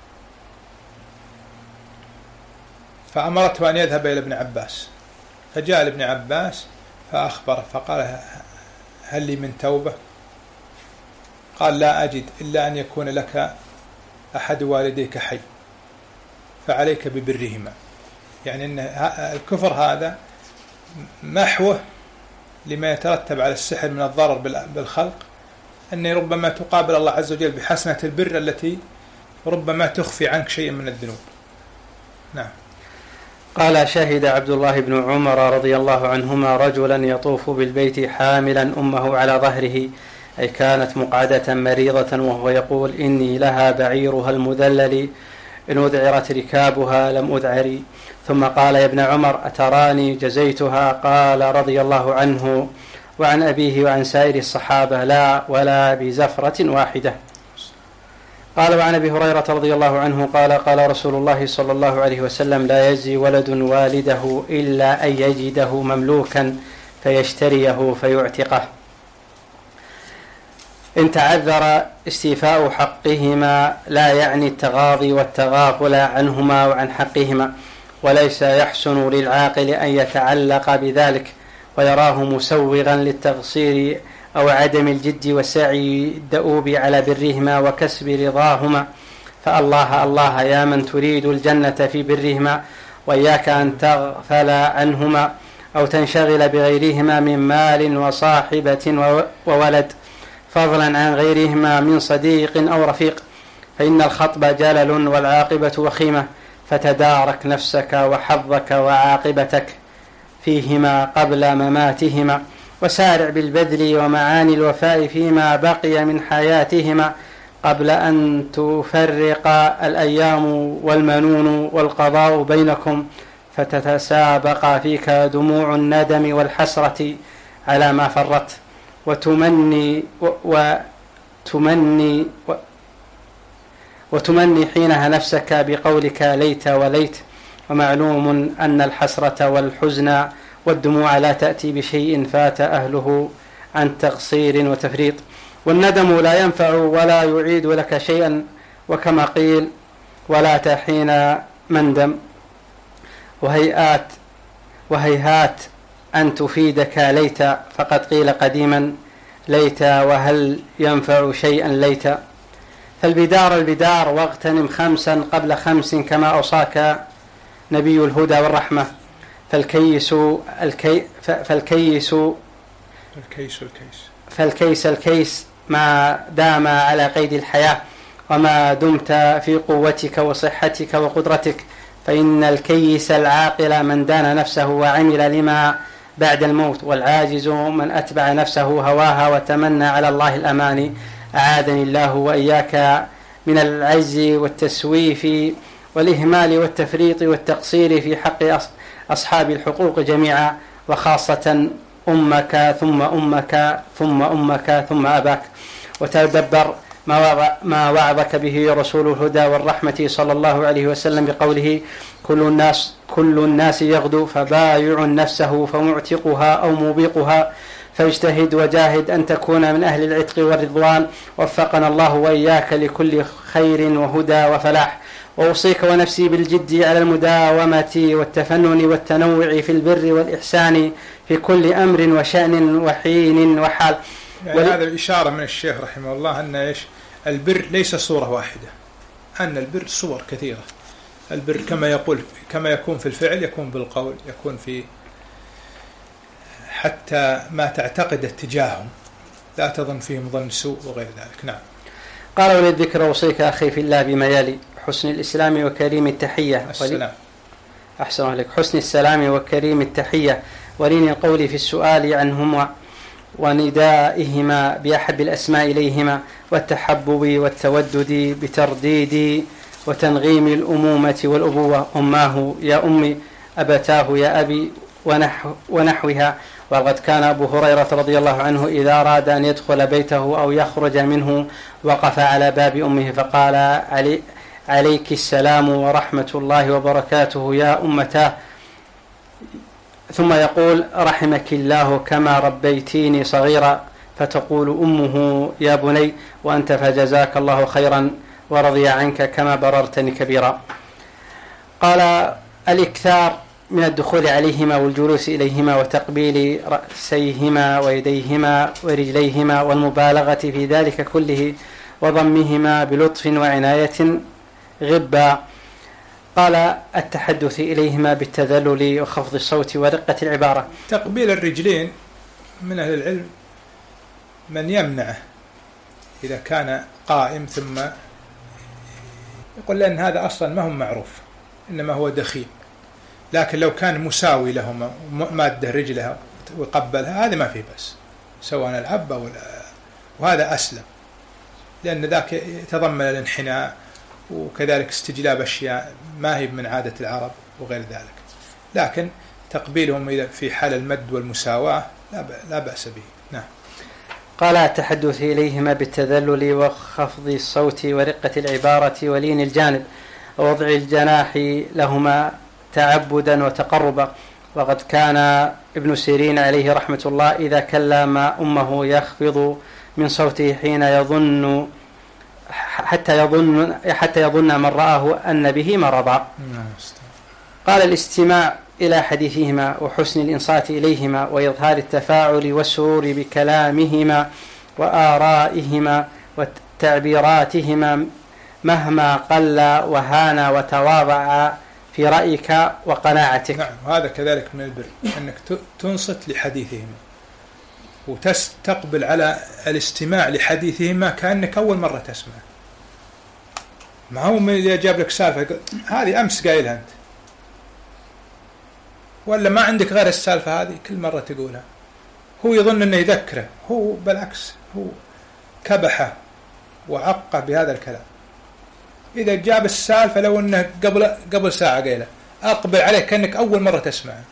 فأمرته أن يذهب إلى ابن عباس، فجاء لابن عباس فأخبره فقال: هل لي من توبة؟ قال: لا أجد إلا أن يكون لك أحد والديك حي، فعليك ببرهما. يعني أن الكفر هذا محوه لما يترتب على السحر من الضرر بالخلق، أن ربما تقابل الله عز وجل بحسنة البر التي ربما تخفي عنك شيء من الذنوب. نعم. قال: شهد عبد الله بن عمر رضي الله عنهما رجلا يطوف بالبيت حاملا أمه على ظهره، أي كانت مقعدة مريضة، وهو يقول: إني لها بعيرها المذلل، إن أذعرت ركابها لم أذعري. ثم قال: يا ابن عمر، أتراني جزيتها؟ قال رضي الله عنه وعن أبيه وعن سائر الصحابة: لا، ولا بزفرة واحدة. قال: وعن أبي هريرة رضي الله عنه قال: قال رسول الله صلى الله عليه وسلم: لا يجزي ولد والده إلا أن يجده مملوكا فيشتريه فيعتقه. إن تعذر استيفاء حقهما لا يعني التغاضي والتغافل عنهما وعن حقهما، وليس يحسن للعاقل أن يتعلق بذلك ويراه مسوغا للتقصير أو عدم الجد والسعي الدؤوب على برهما وكسب رضاهما. فالله الله يا من تريد الجنة في برهما، وإياك أن تغفل عنهما أو تنشغل بغيرهما من مال وصاحبة وولد، فضلا عن غيرهما من صديق أو رفيق، فإن الخطب جلل والعاقبة وخيمة، فتدارك نفسك وحظك وعاقبتك فيهما قبل مماتهما، وسارع بالبذل ومعاني الوفاء فيما بقي من حياتهما قبل أن تفرق الأيام والمنون والقضاء بينكم فتتسابق فيك دموع الندم والحسرة على ما فرطت وتمني وتمني وتمني حينها نفسك بقولك ليت وليت. ومعلوم أن الحسرة والحزن والدموع لا تأتي بشيء فات أهله عن تقصير وتفريط، والندم لا ينفع ولا يعيد لك شيئا، وكما قيل ولا تحين مندم. وهيئات وهيهات أن تفيدك ليت، فقد قيل قديما ليت وهل ينفع شيئا ليت. فالبدار البدار واغتنم خمسا قبل خمس كما أوصاك نبي الهدى والرحمة. فالكيس الكي فالكيس الكيس الكيس فالكيس الكيس ما دام على قيد الحياة وما دمت في قوتك وصحتك وقدرتك، فإن الكيس العاقل من دان نفسه وعمل لما بعد الموت، والعاجز من أتبع نفسه هواها وتمنى على الله الأماني. أعاذني الله وإياك من العجز والتسويف والإهمال والتفريط والتقصير في حق أصحاب الحقوق جميعا، وخاصة أمك ثم أمك ثم أمك ثم أباك. وتدبر ما وعظك به رسول الهدى والرحمة صلى الله عليه وسلم بقوله كل الناس, كل الناس يغدو فبايع نفسه فمعتقها أو موبقها، فاجتهد وجاهد أن تكون من أهل العتق والرضوان. وفقنا الله وإياك لكل خير وهدى وفلاح. وأوصيك ونفسي بالجد على المداومة والتفنن والتنوع في البر والإحسان في كل أمر وشأن وحين وحال. يعني ول... هذا الإشارة من الشيخ رحمه الله أن إيش البر ليس صورة واحدة، أن البر صور كثيرة. البر كما يقول كما يكون في الفعل يكون بالقول، يكون في حتى ما تعتقد اتجاههم، لا تظن فيهم ظن سوء وغير ذلك. نعم. قال وللذكر أوصيك أخي في الله بما يلي: حسن الإسلام وكريم التحية السلام. أحسن عليك. حسن السلام وكريم التحية ولين القول في السؤال عنهما وندائهما بأحب الأسماء إليهما، والتحبب والتودد بترديد وتنغيم الأمومة والأبوة، أماه يا أمي، أبتاه يا أبي، ونحو ونحوها. وقد كان أبو هريرة رضي الله عنه إذا أراد أن يدخل بيته أو يخرج منه وقف على باب أمه فقال علي عليك السلام ورحمة الله وبركاته يا أمتاه، ثم يقول رحمك الله كما ربيتيني صغيرا، فتقول أمه يا بني وأنت فجزاك الله خيرا ورضي عنك كما بررتني كبيرا. قال الإكثار من الدخول عليهما والجلوس إليهما وتقبيل رأسيهما ويديهما ورجليهما، والمبالغة في ذلك كله، وضمهما بلطف وعناية غبا. قال التحدث إليهما بالتذلل وخفض الصوت ورقة العبارة. تقبيل الرجلين من أهل العلم من يمنعه إذا كان قائم، ثم يقول لأن هذا أصلا ما هو معروف، إنما هو دخيل، لكن لو كان مساوي لهما مادة رجلها وقبلها هذا ما فيه بس، سواء العب أو وهذا أسلم، لأن ذاك يتضمن الانحناء وكذلك استجلاب أشياء ما هي من عادة العرب وغير ذلك. لكن تقبيلهم في حال المد والمساواة لا بأس به. نعم. قال التحدث إليهما بالتذلل وخفض الصوت ورقة العبارة ولين الجانب ووضع الجناح لهما تعبدا وتقربا. وقد كان ابن سيرين عليه رحمة الله إذا كلم أمه يخفض من صوته حين يظن حتى يظن حتى يظن من رآه أن به مرضا. قال الاستماع إلى حديثهما وحسن الإنصات إليهما وإظهار التفاعل والسرور بكلامهما وآرائهما وتعبيراتهما مهما قل وهان وتواضع في رأيك وقناعتك. نعم. وهذا كذلك من البر أنك تنصت لحديثهما وتستقبل على الاستماع لحديثهما كأنك أول مرة تسمع، ما هو من اللي جاب لك سالفة هذه أمس قايلها أنت، ولا ما عندك غير السالفة هذه كل مرة تقولها. هو يظن أنه يذكره، هو بالعكس هو كبحه وعقه بهذا الكلام. إذا جاب السالفة لو أنه قبل قبل ساعة قيله أقبل عليه كأنك أول مرة تسمعه،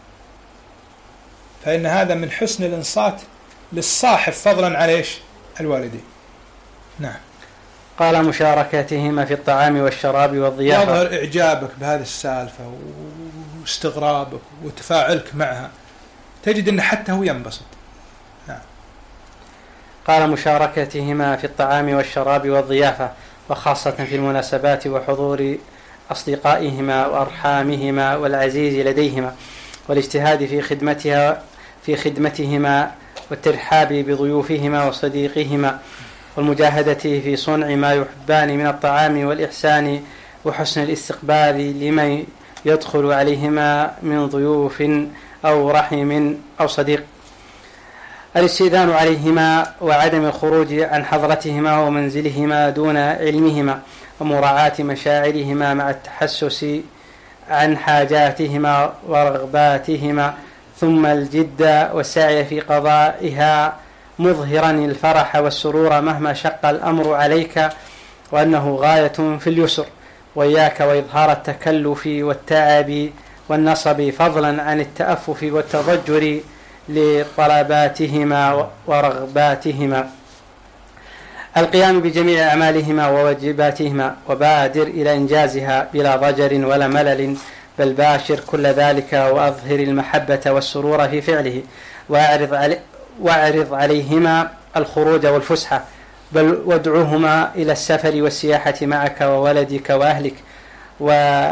فإن هذا من حسن الإنصات للصاحب فضلا على إيش الوالدين. نعم. قال مشاركتهما في الطعام والشراب والضيافة. يظهر إعجابك بهذه السالفة واستغرابك وتفاعلك معها، تجد أنه حتى هو ينبسط. نعم. قال مشاركتهما في الطعام والشراب والضيافة، وخاصة في المناسبات وحضور أصدقائهما وأرحامهما والعزيز لديهما، والاجتهاد في خدمتها في خدمتهما والترحاب بضيوفهما وصديقهما، والمجاهدة في صنع ما يحبان من الطعام والإحسان وحسن الاستقبال لمن يدخل عليهما من ضيوف أو رحم أو صديق. الاستئذان عليهما وعدم الخروج عن حضرتهما ومنزلهما دون علمهما، ومراعاة مشاعرهما مع التحسس عن حاجاتهما ورغباتهما، ثم الجد والسعي في قضائها مظهرا الفرح والسرور مهما شق الأمر عليك، وأنه غاية في اليسر، وإياك وإظهار التكلف والتعب والنصب فضلا عن التأفف والتضجر لطلباتهما ورغباتهما. القيام بجميع أعمالهما وواجباتهما، وبادر إلى إنجازها بلا ضجر ولا ملل، بل باشر كل ذلك وأظهر المحبة والسرور في فعله، وأعرض, علي وأعرض عليهما الخروج والفسحة، بل وادعوهما إلى السفر والسياحة معك وولدك وأهلك و...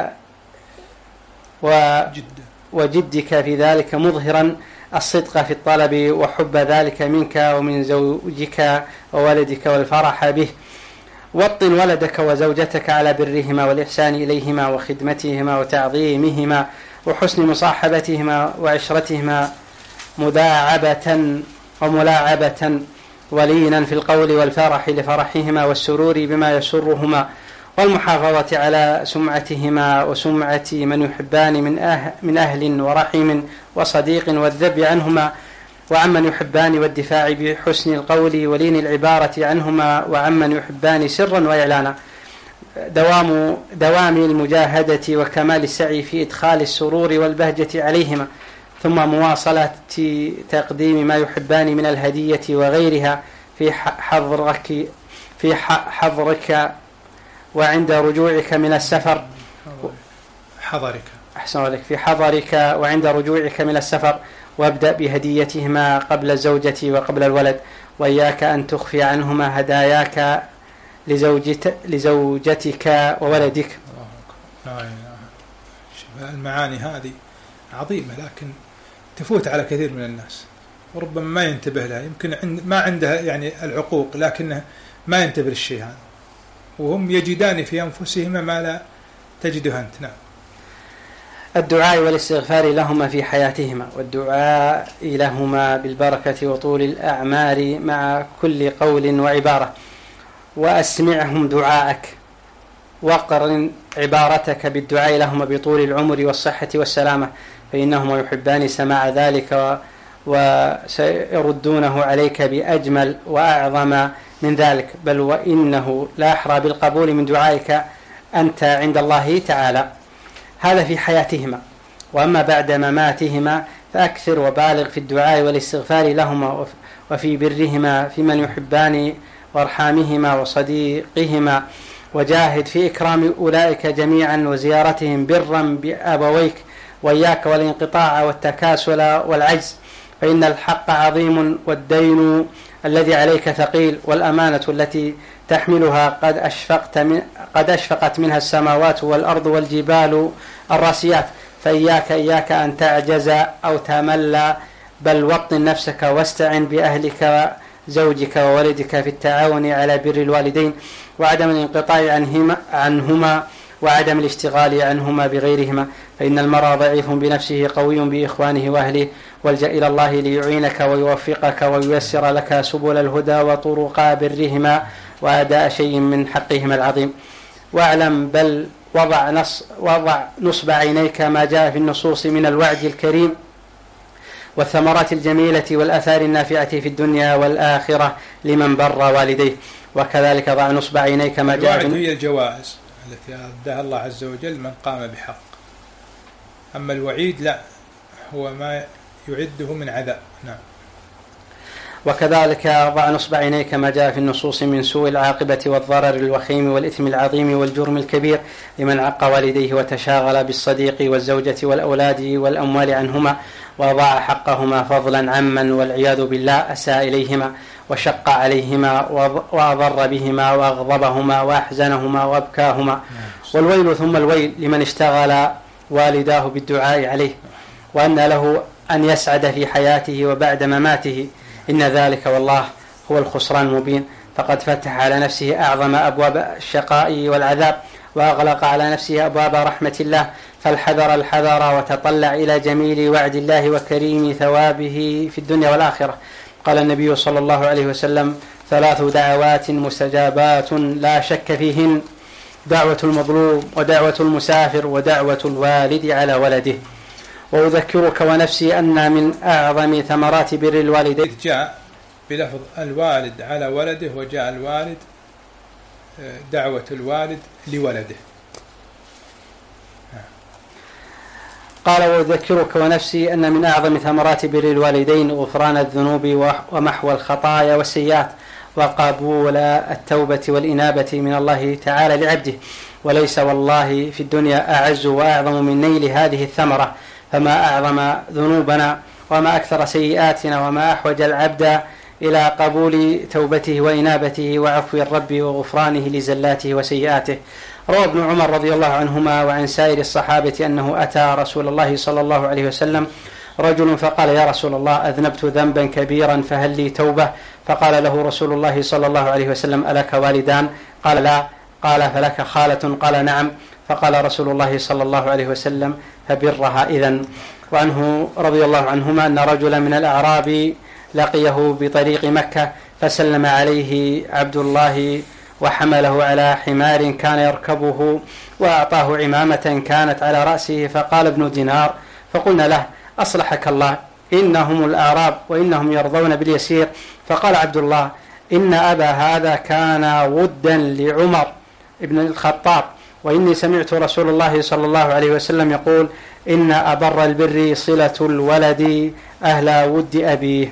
و... وجدك في ذلك، مظهرا الصدق في الطلب وحب ذلك منك ومن زوجك وولدك والفرح به. وطن ولدك وزوجتك على برهما والإحسان إليهما وخدمتهما وتعظيمهما وحسن مصاحبتهما وعشرتهما مداعبة وملاعبة، ولينا في القول والفرح لفرحهما والسرور بما يسرهما، والمحافظة على سمعتهما وسمعة من يحبان من أهل, من أهل ورحم وصديق، والذب عنهما وعمن يحبان، والدفاع بحسن القول ولين العبارة عنهما وعمن يحبان سرا وإعلانا. دوام, دوام المجاهدة وكمال السعي في إدخال السرور والبهجة عليهما، ثم مواصلة تقديم ما يحبان من الهدية وغيرها في حضرك في حضرك وعند رجوعك من السفر حضرك أحسن عليك في حضرك وعند رجوعك من السفر، وابدأ بهديتهما قبل الزوجة وقبل الولد، وإياك أن تخفي عنهما هداياك لزوجتك وولدك. المعاني هذه عظيمة، لكن تفوت على كثير من الناس وربما ما ينتبه لها، يمكن ما عنده يعني العقوق لكنه ما ينتبه للشيء هذا، وهم يجدان في أنفسهما ما لا تجده أنت. نعم. الدعاء والاستغفار لهما في حياتهما، والدعاء لهما بالبركة وطول الأعمار مع كل قول وعبارة، وأسمعهم دعاءك، وقرن عبارتك بالدعاء لهما بطول العمر والصحة والسلامة، فإنهما يحبان سماع ذلك وسيردونه عليك بأجمل وأعظم من ذلك، بل وإنه لا أحرى بالقبول من دعائك أنت عند الله تعالى. هذا في حياتهما. وأما بعد مماتهما فأكثر وبالغ في الدعاء والاستغفار لهما وفي برهما في من يحبان وارحامهما وصديقهما، وجاهد في إكرام أولئك جميعا وزيارتهم برا بأبويك، وإياك والانقطاع والتكاسل والعجز، فإن الحق عظيم والدين الذي عليك ثقيل، والأمانة التي تحملها قد أشفقت من قد أشفقت منها السماوات والأرض والجبال الراسيات، فإياك إياك أن تعجز أو تمل، بل وطن نفسك واستعن بأهلك زوجك وولدك في التعاون على بر الوالدين وعدم الانقطاع عنهما, عنهما وعدم الاشتغال عنهما بغيرهما، فإن المرء ضعيف بنفسه قوي بإخوانه وأهله، والجأ إلى الله ليعينك ويوفقك وييسر لك سبل الهدى وطرق برهما وأداء شيء من حقهما العظيم. واعلم بل وضع, نص وضع نصب عينيك ما جاء في النصوص من الوعد الكريم والثمرات الجميلة والآثار النافعة في الدنيا والآخرة لمن بر والديه. وكذلك ضع نصب عينيك كما جاء. الوعد هي الجوائز التي أعدها الله عز وجل من قام بحق، أما الوعيد لا، هو ما يعده من عذاب. نعم. وكذلك ضع نصب عينيك كما جاء في النصوص من سوء العاقبة والضرر الوخيم والإثم العظيم والجرم الكبير لمن عق والديه وتشاغل بالصديق والزوجة والأولاد والأموال عنهما وضاع حقهما فضلا عمن والعياذ بالله أساء إليهما وشق عليهما وأضر بهما وأغضبهما وأحزنهما وأبكاهما. والويل ثم الويل لمن اشتغل والداه بالدعاء عليه، وأن له أن يسعد في حياته وبعد مماته، إن ذلك والله هو الخسران المبين. فقد فتح على نفسه أعظم أبواب الشقاء والعذاب وأغلق على نفسه أبواب رحمة الله، فالحذر الحذر وتطلع إلى جميل وعد الله وكريم ثوابه في الدنيا والآخرة. قال النبي صلى الله عليه وسلم: ثلاث دعوات مستجابات لا شك فيهن: دعوة المظلوم ودعوة المسافر ودعوة الوالد على ولده. وأذكرك ونفسي أن من أعظم ثمرات بر الوالدين جاء بلفظ الوالد على ولده، وجاء الوالد دعوة الوالد لولده. قال: وأذكرك ونفسي أن من أعظم ثمرات بر الوالدين غفران الذنوب ومحو الخطايا والسيئات وقبول التوبة والإنابة من الله تعالى لعبده، وليس والله في الدنيا أعز وأعظم من نيل هذه الثمرة. فما أعظم ذنوبنا وما أكثر سيئاتنا وما أحوج العبد إلى قبول توبته وإنابته وعفو الرب وغفرانه لزلاته وسيئاته. روى ابن عمر رضي الله عنهما وعن سائر الصحابة أنه أتى رسول الله صلى الله عليه وسلم رجل فقال: يا رسول الله، أذنبت ذنبا كبيرا فهل لي توبة؟ فقال له رسول الله صلى الله عليه وسلم: ألك والدان؟ قال: لا. قال: فلك خالة؟ قال: نعم. فقال رسول الله صلى الله عليه وسلم: فبرها إذن. وعنه رضي الله عنهما أن رجلا من الأعراب لقيه بطريق مكة فسلم عليه عبد الله وحمله على حمار كان يركبه وأعطاه عمامة كانت على رأسه، فقال ابن دينار: فقلنا له: أصلحك الله، إنهم الأعراب وإنهم يرضون باليسير. فقال عبد الله: إن أبا هذا كان ودا لعمر ابن الخطاب، وإني سمعت رسول الله صلى الله عليه وسلم يقول: إن أبر البر صلة الولد أهل ود أبيه.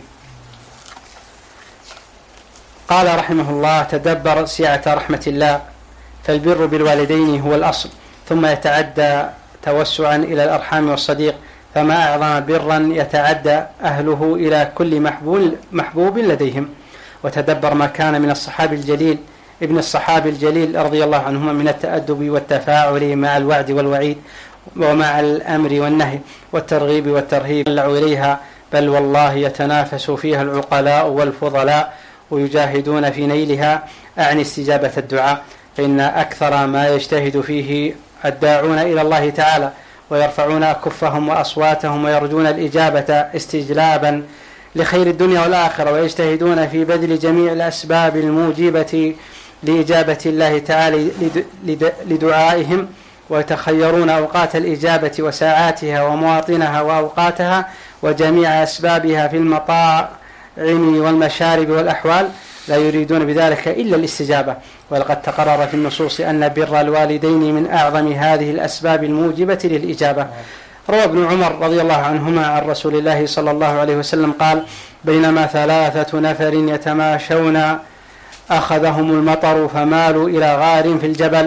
قال رحمه الله: تدبر سعة رحمة الله، فالبر بالوالدين هو الأصل، ثم يتعدى توسعا إلى الأرحام والصديق، فما أعظم برا يتعدى أهله إلى كل محبوب, محبوب لديهم. وتدبر ما كان من الصحابي الجليل ابن الصحابي الجليل رضي الله عنهما من التأدب والتفاعل مع الوعد والوعيد ومع الأمر والنهي والترغيب والترهيب إليها، بل والله يتنافس فيها العقلاء والفضلاء ويجاهدون في نيلها عن استجابة الدعاء، فإن أكثر ما يجتهد فيه الداعون إلى الله تعالى ويرفعون أكفهم وأصواتهم ويرجون الإجابة استجلابا لخير الدنيا والآخرة، ويجتهدون في بذل جميع الأسباب الموجبة لإجابة الله تعالى لدعائهم، ويتخيرون أوقات الإجابة وساعاتها ومواطنها وأوقاتها وجميع أسبابها في المطاعم والمشارب والأحوال، لا يريدون بذلك إلا الاستجابة. ولقد تقرر في النصوص أن بر الوالدين من أعظم هذه الأسباب الموجبة للإجابة. روى ابن عمر رضي الله عنهما عن رسول الله صلى الله عليه وسلم قال: بينما ثلاثة نفر يتماشون أخذهم المطر فمالوا إلى غار في الجبل،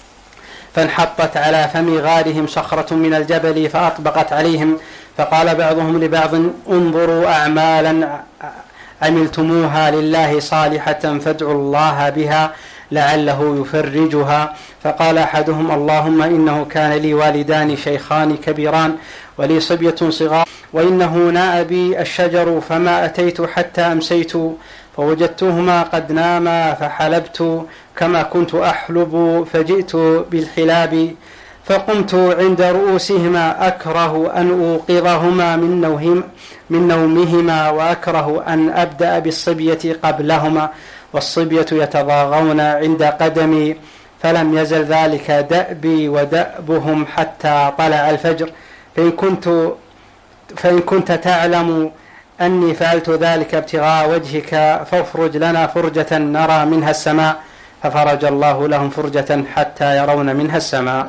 فانحطت على فم غارهم صخرة من الجبل فأطبقت عليهم، فقال بعضهم لبعض: انظروا أعمالا عملتموها لله صالحة فادعوا الله بها لعله يفرجها. فقال أحدهم: اللهم إنه كان لي والدان شيخان كبيران ولي صبية صغار، وإنه ناء بي الشجر فما أتيت حتى أمسيت فوجدتهما قد ناما فحلبت كما كنت أحلب فجئت بالحلاب فقمت عند رؤوسهما أكره أن أوقظهما من نوهم من نومهما وأكره أن أبدأ بالصبية قبلهما، والصبية يتضاغون عند قدمي، فلم يزل ذلك دأبي ودأبهم حتى طلع الفجر، فإن كنت فإن كنت تعلم أني فعلت ذلك ابتغاء وجهك فافرج لنا فرجة نرى منها السماء، ففرج الله لهم فرجة حتى يرون منها السماء.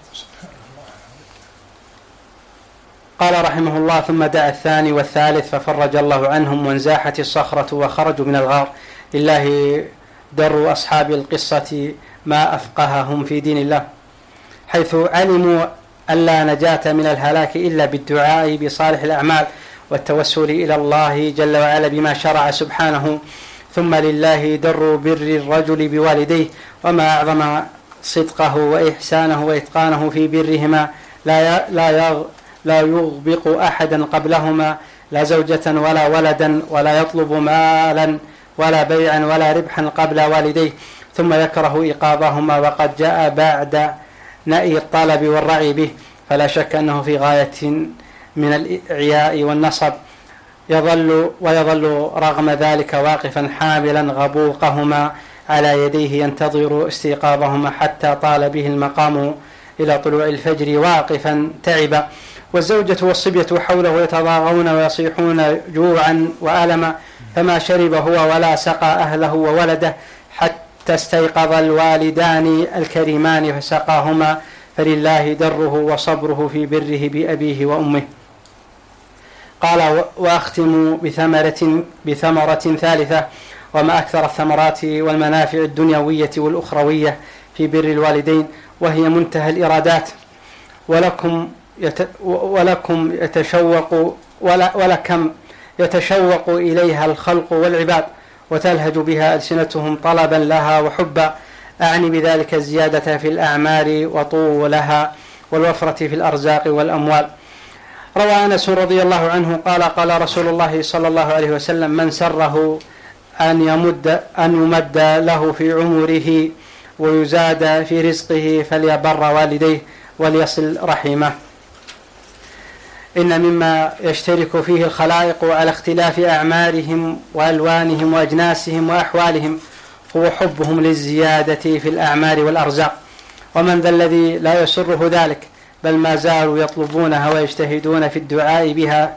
قال رحمه الله: ثم دعا الثاني والثالث ففرج الله عنهم وانزاحت الصخرة وخرجوا من الغار. لله در أصحاب القصة ما أفقههم في دين الله، حيث علموا أن لا نجاة من الهلاك إلا بالدعاء بصالح الأعمال والتوسل إلى الله جل وعلا بما شرع سبحانه. ثم لله در بر الرجل بوالديه، وما أعظم صدقه وإحسانه وإتقانه في برهما، لا لا لا يغبق أحدا قبلهما، لا زوجة ولا ولدا، ولا يطلب مالا ولا بيعا ولا ربحا قبل والديه، ثم يكره إيقاظهما وقد جاء بعد نأي الطلب والرعي به، فلا شك أنه في غاية من الإعياء والنصب، يظل ويظل رغم ذلك واقفا حاملا غبوقهما على يديه ينتظر استيقاظهما حتى طال به المقام إلى طلوع الفجر واقفا تعبا، والزوجة والصبية حوله يتضاغون ويصيحون جوعا وألما، فما شرب هو ولا سقى أهله وولده حتى استيقظ الوالدان الكريمان فسقاهما، فلله دره وصبره في بره بأبيه وأمه. قال: وأختم بثمرة, بثمرة ثالثة، وما أكثر الثمرات والمنافع الدنيوية والأخروية في بر الوالدين، وهي منتهى الإرادات، ولكم يت ولكم يتشوق ولا ولكم يتشوق إليها الخلق والعباد، وتلهج بها ألسنتهم طلبا لها وحبا، أعني بذلك الزيادة في الأعمار وطولها والوفرة في الأرزاق والأموال. روى أنس رضي الله عنه قال: قال رسول الله صلى الله عليه وسلم: من سره أن يمد أن يمد له في عمره ويزاد في رزقه فليبر والديه وليصل رحمه. إن مما يشترك فيه الخلائق على اختلاف أعمارهم وألوانهم وأجناسهم وأحوالهم هو حبهم للزيادة في الأعمار والأرزاق، ومن ذا الذي لا يسره ذلك، بل ما زالوا يطلبونها ويجتهدون في الدعاء بها،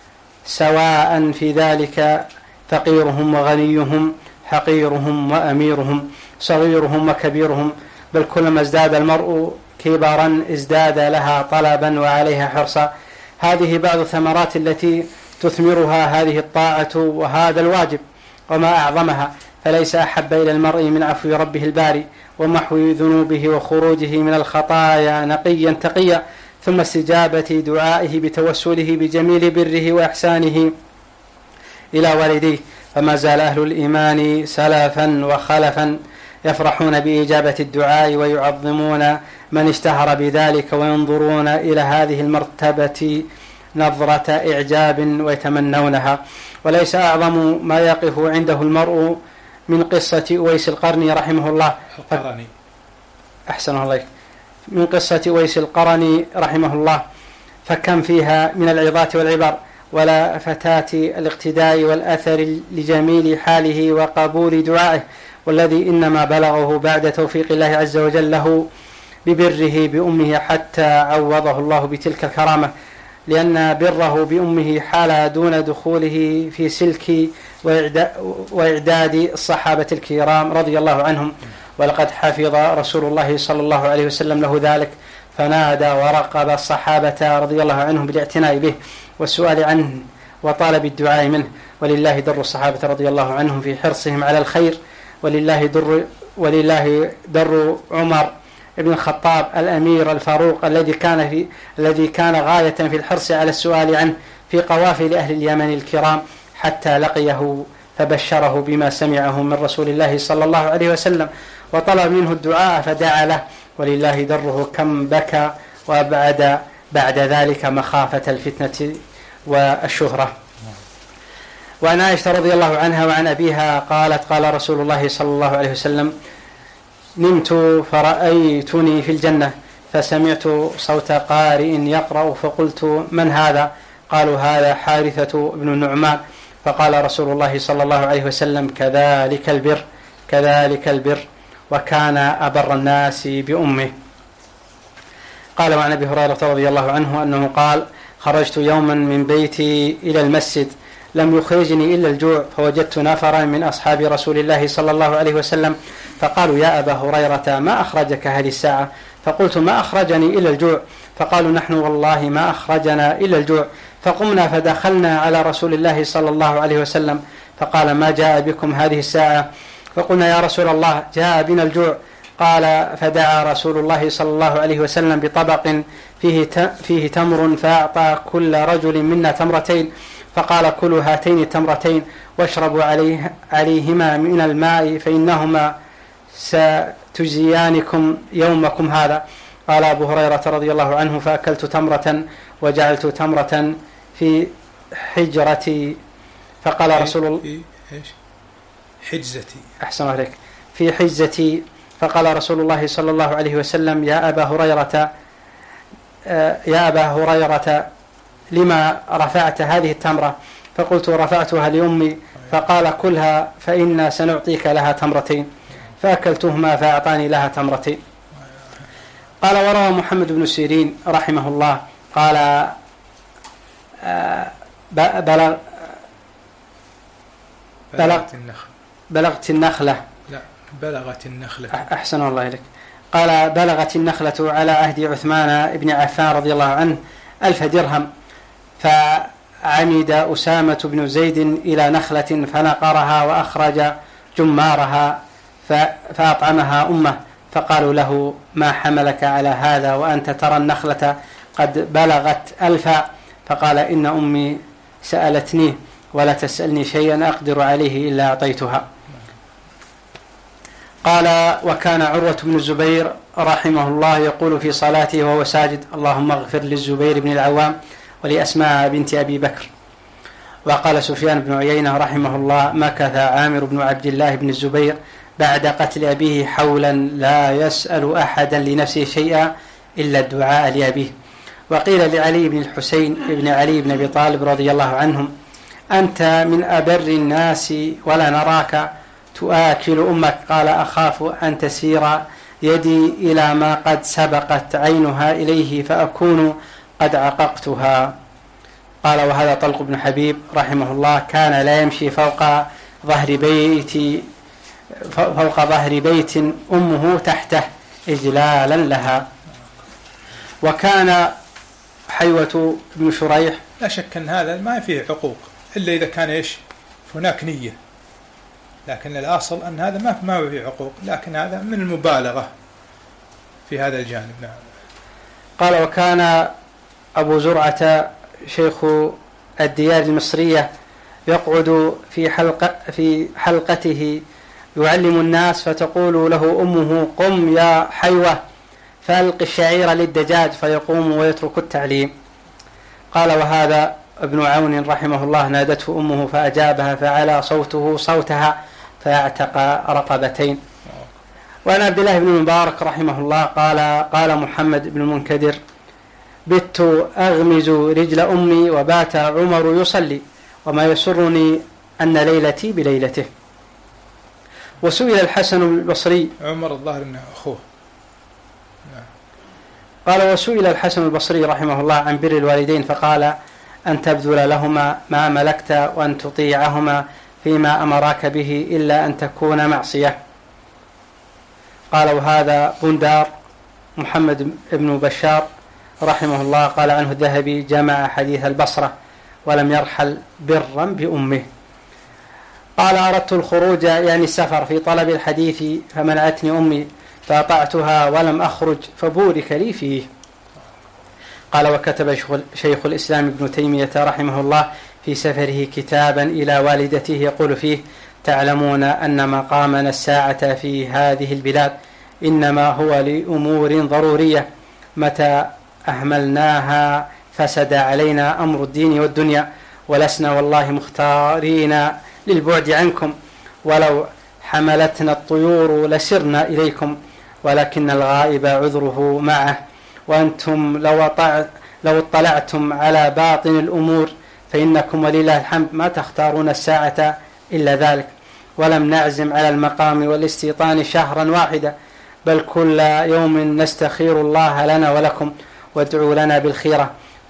سواء في ذلك فقيرهم وغنيهم، حقيرهم وأميرهم، صغيرهم وكبيرهم، بل كلما ازداد المرء كبرا ازداد لها طلبا وعليها حرصا. هذه بعض الثمرات التي تثمرها هذه الطاعة وهذا الواجب، وما أعظمها، فليس أحب إلى المرء من عفو ربه الباري ومحو ذنوبه وخروجه من الخطايا نقيا تقيا، ثم استجابة دعائه بتوسله بجميل بره وإحسانه إلى والديه. فما زال أهل الإيمان سلفا وخلفا يفرحون بإجابة الدعاء ويعظمون من اشتهر بذلك، وينظرون إلى هذه المرتبة نظرة إعجاب ويتمنونها. وليس أعظم ما يقف عنده المرء من قصة أويس القرني رحمه الله القرني أحسن الله من قصة أويس القرني رحمه الله، فكم فيها من العظات والعبر، ولا فتاة الاقتداء والأثر لجميل حاله وقبول دعائه، والذي إنما بلغه بعد توفيق الله عز وجل له ببره بأمه حتى عوضه الله بتلك الكرامة، لأن بره بأمه حال دون دخوله في سلك وإعداد الصحابة الكرام رضي الله عنهم. ولقد حفظ رسول الله صلى الله عليه وسلم له ذلك، فنادى ورقب الصحابة رضي الله عنهم بالاعتناء به والسؤال عنه وطالب الدعاء منه. ولله در الصحابة رضي الله عنهم في حرصهم على الخير، ولله در ولله در عمر ابن الخطاب الأمير الفاروق الذي كان في الذي كان غاية في الحرص على السؤال عنه في قوافل أهل اليمن الكرام، حتى لقيه فبشره بما سمعه من رسول الله صلى الله عليه وسلم، وطلب منه الدعاء فدعا له. ولله دره كم بكى وأبعد بعد ذلك مخافة الفتنة والشهرة. وعن عائشة رضي الله عنها وعن أبيها قالت: قال رسول الله صلى الله عليه وسلم: نمت فرأيتني في الجنة، فسمعت صوت قارئ يقرأ، فقلت: من هذا؟ قالوا: هذا حارثة بن النعمان. فقال رسول الله صلى الله عليه وسلم: كذلك البر كذلك البر، وكان أبر الناس بأمه. قال: وعن أبي هريرة رضي الله عنه أنه قال: خرجت يوما من بيتي إلى المسجد لم يخرجني إلا الجوع، فوجدت نفرا من أصحاب رسول الله صلى الله عليه وسلم فقالوا يا أبا هريرة ما أخرجك هذه الساعة؟ فقلت ما أخرجني إلا الجوع. فقالوا نحن والله ما أخرجنا إلا الجوع. فقمنا فدخلنا على رسول الله صلى الله عليه وسلم فقال ما جاء بكم هذه الساعة؟ فقلنا يا رسول الله جاء بنا الجوع. قال فدعا رسول الله صلى الله عليه وسلم بطبق فيه فيه تمر فأعطى كل رجل منا تمرتين فقال كلوا هاتين التمرتين واشربوا عليه عليهما من الماء فإنهما ستجزيانكم يومكم هذا. قال أبو هريرة رضي الله عنه فأكلت تمرة وجعلت تمرة في حجرتي. فقال رسول الله في إيش؟ حجزتي. أحسن عليك. في حجزتي. فقال رسول الله صلى الله عليه وسلم يا أبا هريرة يا أبا هريرة لما رفعت هذه التمرة؟ فقلت رفعتها لأمي. فقال كلها فإنا سنعطيك لها تمرتين. فأكلتهما فأعطاني لها تمرتين. قال وروى محمد بن سيرين رحمه الله قال بلغ بلغت النخل بلغت النخلة لا بلغت النخلة أحسن الله إليك. قال بلغت النخلة على عهد عثمان بن عفان رضي الله عنه ألف درهم، فعمد أسامة بن زيد إلى نخلة فنقرها وأخرج جمارها فأطعمها أمه. فقالوا له ما حملك على هذا وأنت ترى النخلة قد بلغت ألفا؟ فقال إن أمي سألتني ولا تسألني شيئا أقدر عليه إلا أعطيتها. قال وكان عروة بن الزبير رحمه الله يقول في صلاته وهو ساجد اللهم اغفر للزبير بن العوام ولأسماء بنت أبي بكر. وقال سفيان بن عيينة رحمه الله مكث عامر بن عبد الله بن الزبير بعد قتل أبيه حولا لا يسأل أحدا لنفسه شيئا إلا الدعاء لأبيه. وقيل لعلي بن الحسين بن علي بن أبي طالب رضي الله عنهم أنت من أبر الناس ولا نراك تؤكل أمك. قال أخاف أن تسير يدي إلى ما قد سبقت عينها إليه فأكون قد عققتها. قال وهذا طلق بن حبيب رحمه الله كان لا يمشي فوق ظهر بيت فوق ظهر بيت أمه تحته إجلالا لها. وكان حيوة بن شريح لا شك أن هذا ما فيه عقوق إلا إذا كان إيش هناك نية، لكن الأصل أن هذا ما ما فيه عقوق، لكن هذا من المبالغة في هذا الجانب. نعم. قال وكان أبو زرعة شيخ الديار المصرية يقعد في حلقة في حلقته يعلم الناس فتقول له أمه قم يا حيوة فألق الشعير للدجاج فيقوم ويترك التعليم. قال وهذا ابن عون رحمه الله نادته أمه فأجابها فعلى صوته صوتها فاعتق رقبتين. وعن عبد الله بن المبارك رحمه الله قال قال محمد بن المنكدر بت أغمز رجل أمي وبات عمر يصلي وما يسرني أن ليلتي بليلته. وسئل الحسن البصري عمر الظاهر انه اخوه. قال وسئل الحسن البصري رحمه الله عن بر الوالدين فقال أن تبذل لهما ما ملكت وأن تطيعهما فيما أمراك به إلا أن تكون معصية. قال وهذا بندار محمد بن بشار رحمه الله قال عنه الذهبي جمع حديث البصرة ولم يرحل برا بأمه. قال أردت الخروج يعني السفر في طلب الحديث فمنعتني أمي فأطعتها ولم أخرج فبورك لي فيه. قال وكتب شيخ الإسلام ابن تيمية رحمه الله في سفره كتابا إلى والدته يقول فيه تعلمون أن مقامنا الساعة في هذه البلاد إنما هو لأمور ضرورية متى أهملناها فسد علينا أمر الدين والدنيا ولسنا والله مختارين للبعد عنكم ولو حملتنا الطيور لسرنا إليكم ولكن الغائب عذره معه وأنتم لو, لو اطلعتم على باطن الأمور فإنكم ولله الحمد ما تختارون الساعة إلا ذلك ولم نعزم على المقام والاستيطان شهرا واحدا بل كل يوم نستخير الله لنا ولكم وادعوا لنا بالخيرة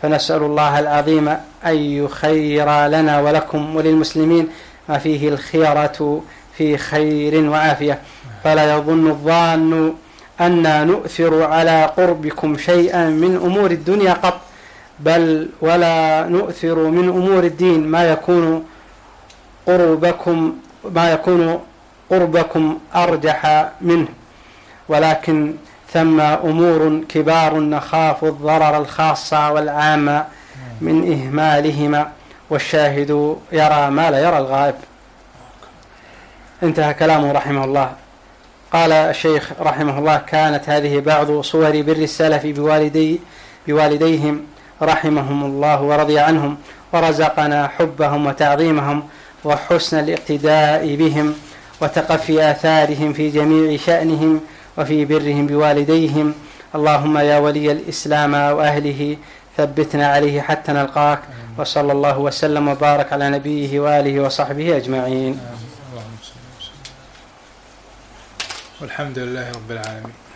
فنسأل الله العظيم أن يخير لنا ولكم وللمسلمين ما فيه الخيرة في خير وعافية. فلا يظن الظان أن نؤثر على قربكم شيئا من أمور الدنيا قط، بل ولا نؤثر من أمور الدين ما يكون قربكم ما يكون قربكم أرجح منه، ولكن ثم أمور كبار نخاف الضرر الخاص والعام من إهمالهما، والشاهد يرى ما لا يرى الغائب. انتهى كلامه رحمه الله. قال الشيخ رحمه الله: كانت هذه بعض صور بر السلف بوالدي بوالديهم رحمهم الله ورضي عنهم، ورزقنا حبهم وتعظيمهم وحسن الاقتداء بهم وتقفي آثارهم في جميع شأنهم وفي برهم بوالديهم. اللهم يا ولي الإسلام وأهله ثبتنا عليه حتى نلقاك، وصلى الله وسلم وبارك على نبيه وآله وصحبه أجمعين. والحمد لله رب العالمين.